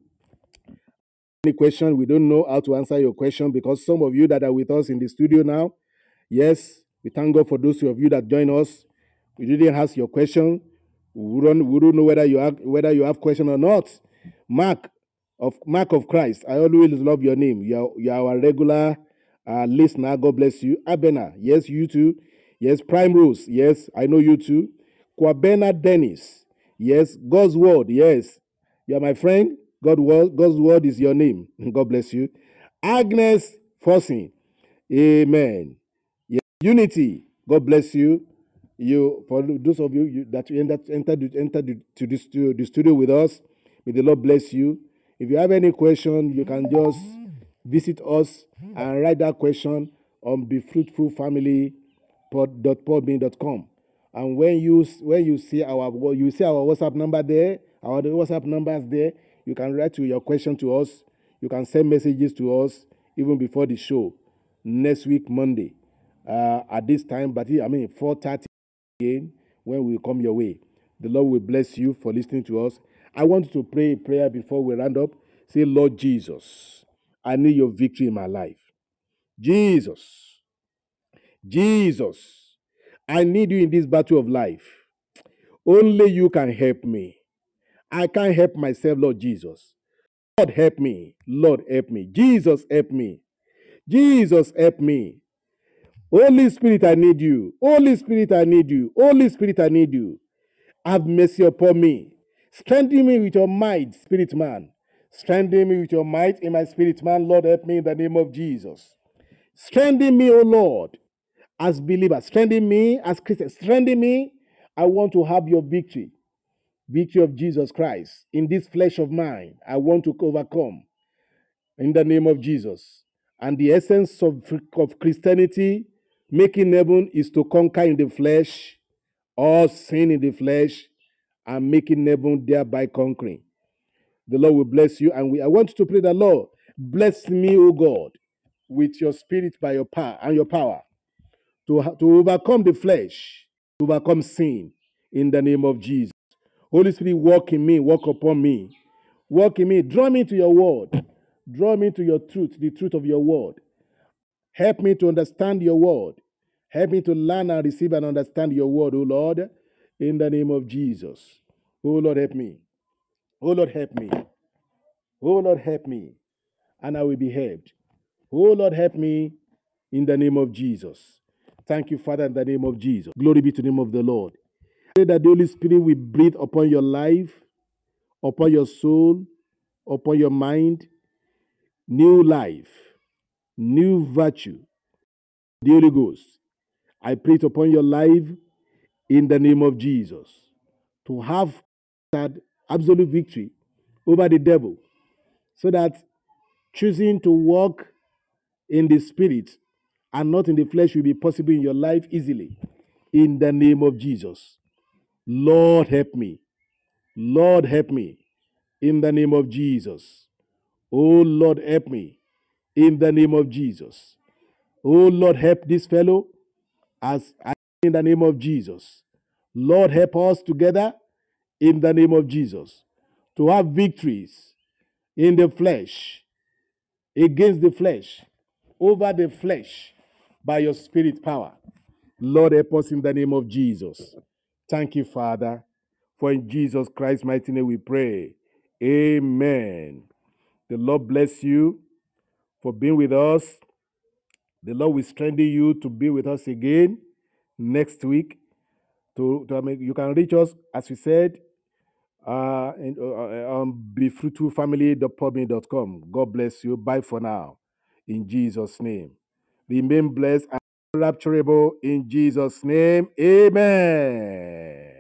Any question? We don't know how to answer your question because some of you that are with us in the studio now, yes, we thank God for those of you that join us. We didn't ask your question. We don't know whether you have question or not. Mark of Christ. I always love your name. You are our regular listener. God bless you. Abena, yes, you too. Yes, Prime Rose, yes, I know you too. Kwabena Dennis, yes, God's word, yes, you are my friend. God's word is your name. God bless you. Agnes Fossing, amen. Yes. Unity, God bless you. You, for those of you that entered to the studio with us, may the Lord bless you. If you have any question, you can just visit us and write that question on befruitfulfamily.podbean.com. And when you see our WhatsApp number there, our WhatsApp numbers there, you can write your question to us. You can send messages to us even before the show next week Monday at this time. But 4:30 again when we come your way. The Lord will bless you for listening to us. I want to pray a prayer before we round up. Say, Lord Jesus, I need your victory in my life. Jesus, I need you in this battle of life. Only you can help me. I can't help myself, Lord Jesus. Lord, help me. Lord, help me. Jesus, help me. Jesus, help me. Holy Spirit, I need you. Holy Spirit, I need you. Holy Spirit, I need you. Have mercy upon me. Strengthen me with your might, spirit man. Strengthen me with your might in my spirit man. Lord, help me in the name of Jesus. Strengthen me, O Lord, as believer. Strengthen me as Christian. Strengthen me. I want to have your victory. victory of Jesus Christ. In this flesh of mine, I want to overcome in the name of Jesus. And the essence of Christianity, making heaven, is to conquer in the flesh, all sin in the flesh, and making heaven thereby conquering. The Lord will bless you. And I want you to pray the Lord, bless me, O God, with your spirit by your power and your power to overcome the flesh, to overcome sin in the name of Jesus. Holy Spirit, walk in me, walk upon me, walk in me, draw me to your word, draw me to your truth, the truth of your word. Help me to understand your word. Help me to learn and receive and understand your word, O Lord, in the name of Jesus. O Lord, help me. O Lord, help me. O Lord, help me, and I will be helped. O Lord, help me in the name of Jesus. Thank you, Father, in the name of Jesus. Glory be to the name of the Lord. Pray that the Holy Spirit will breathe upon your life, upon your soul, upon your mind, new life, new virtue, the Holy Ghost. I pray it upon your life in the name of Jesus to have that absolute victory over the devil so that choosing to walk in the spirit and not in the flesh will be possible in your life easily in the name of Jesus. Lord, help me. Lord, help me in the name of Jesus. Oh, Lord, help me in the name of Jesus. Oh, Lord, help this fellow as I in the name of Jesus. Lord, help us together in the name of Jesus to have victories in the flesh, against the flesh, over the flesh by your spirit power. Lord, help us in the name of Jesus. Thank you, Father, for in Jesus Christ's mighty name we pray. Amen. The Lord bless you for being with us. The Lord will strengthen you to be with us again next week. You can reach us, as we said, on befruitfulfamily.podme.com. God bless you. Bye for now. In Jesus' name. Remain blessed and rapturable in Jesus' name. Amen.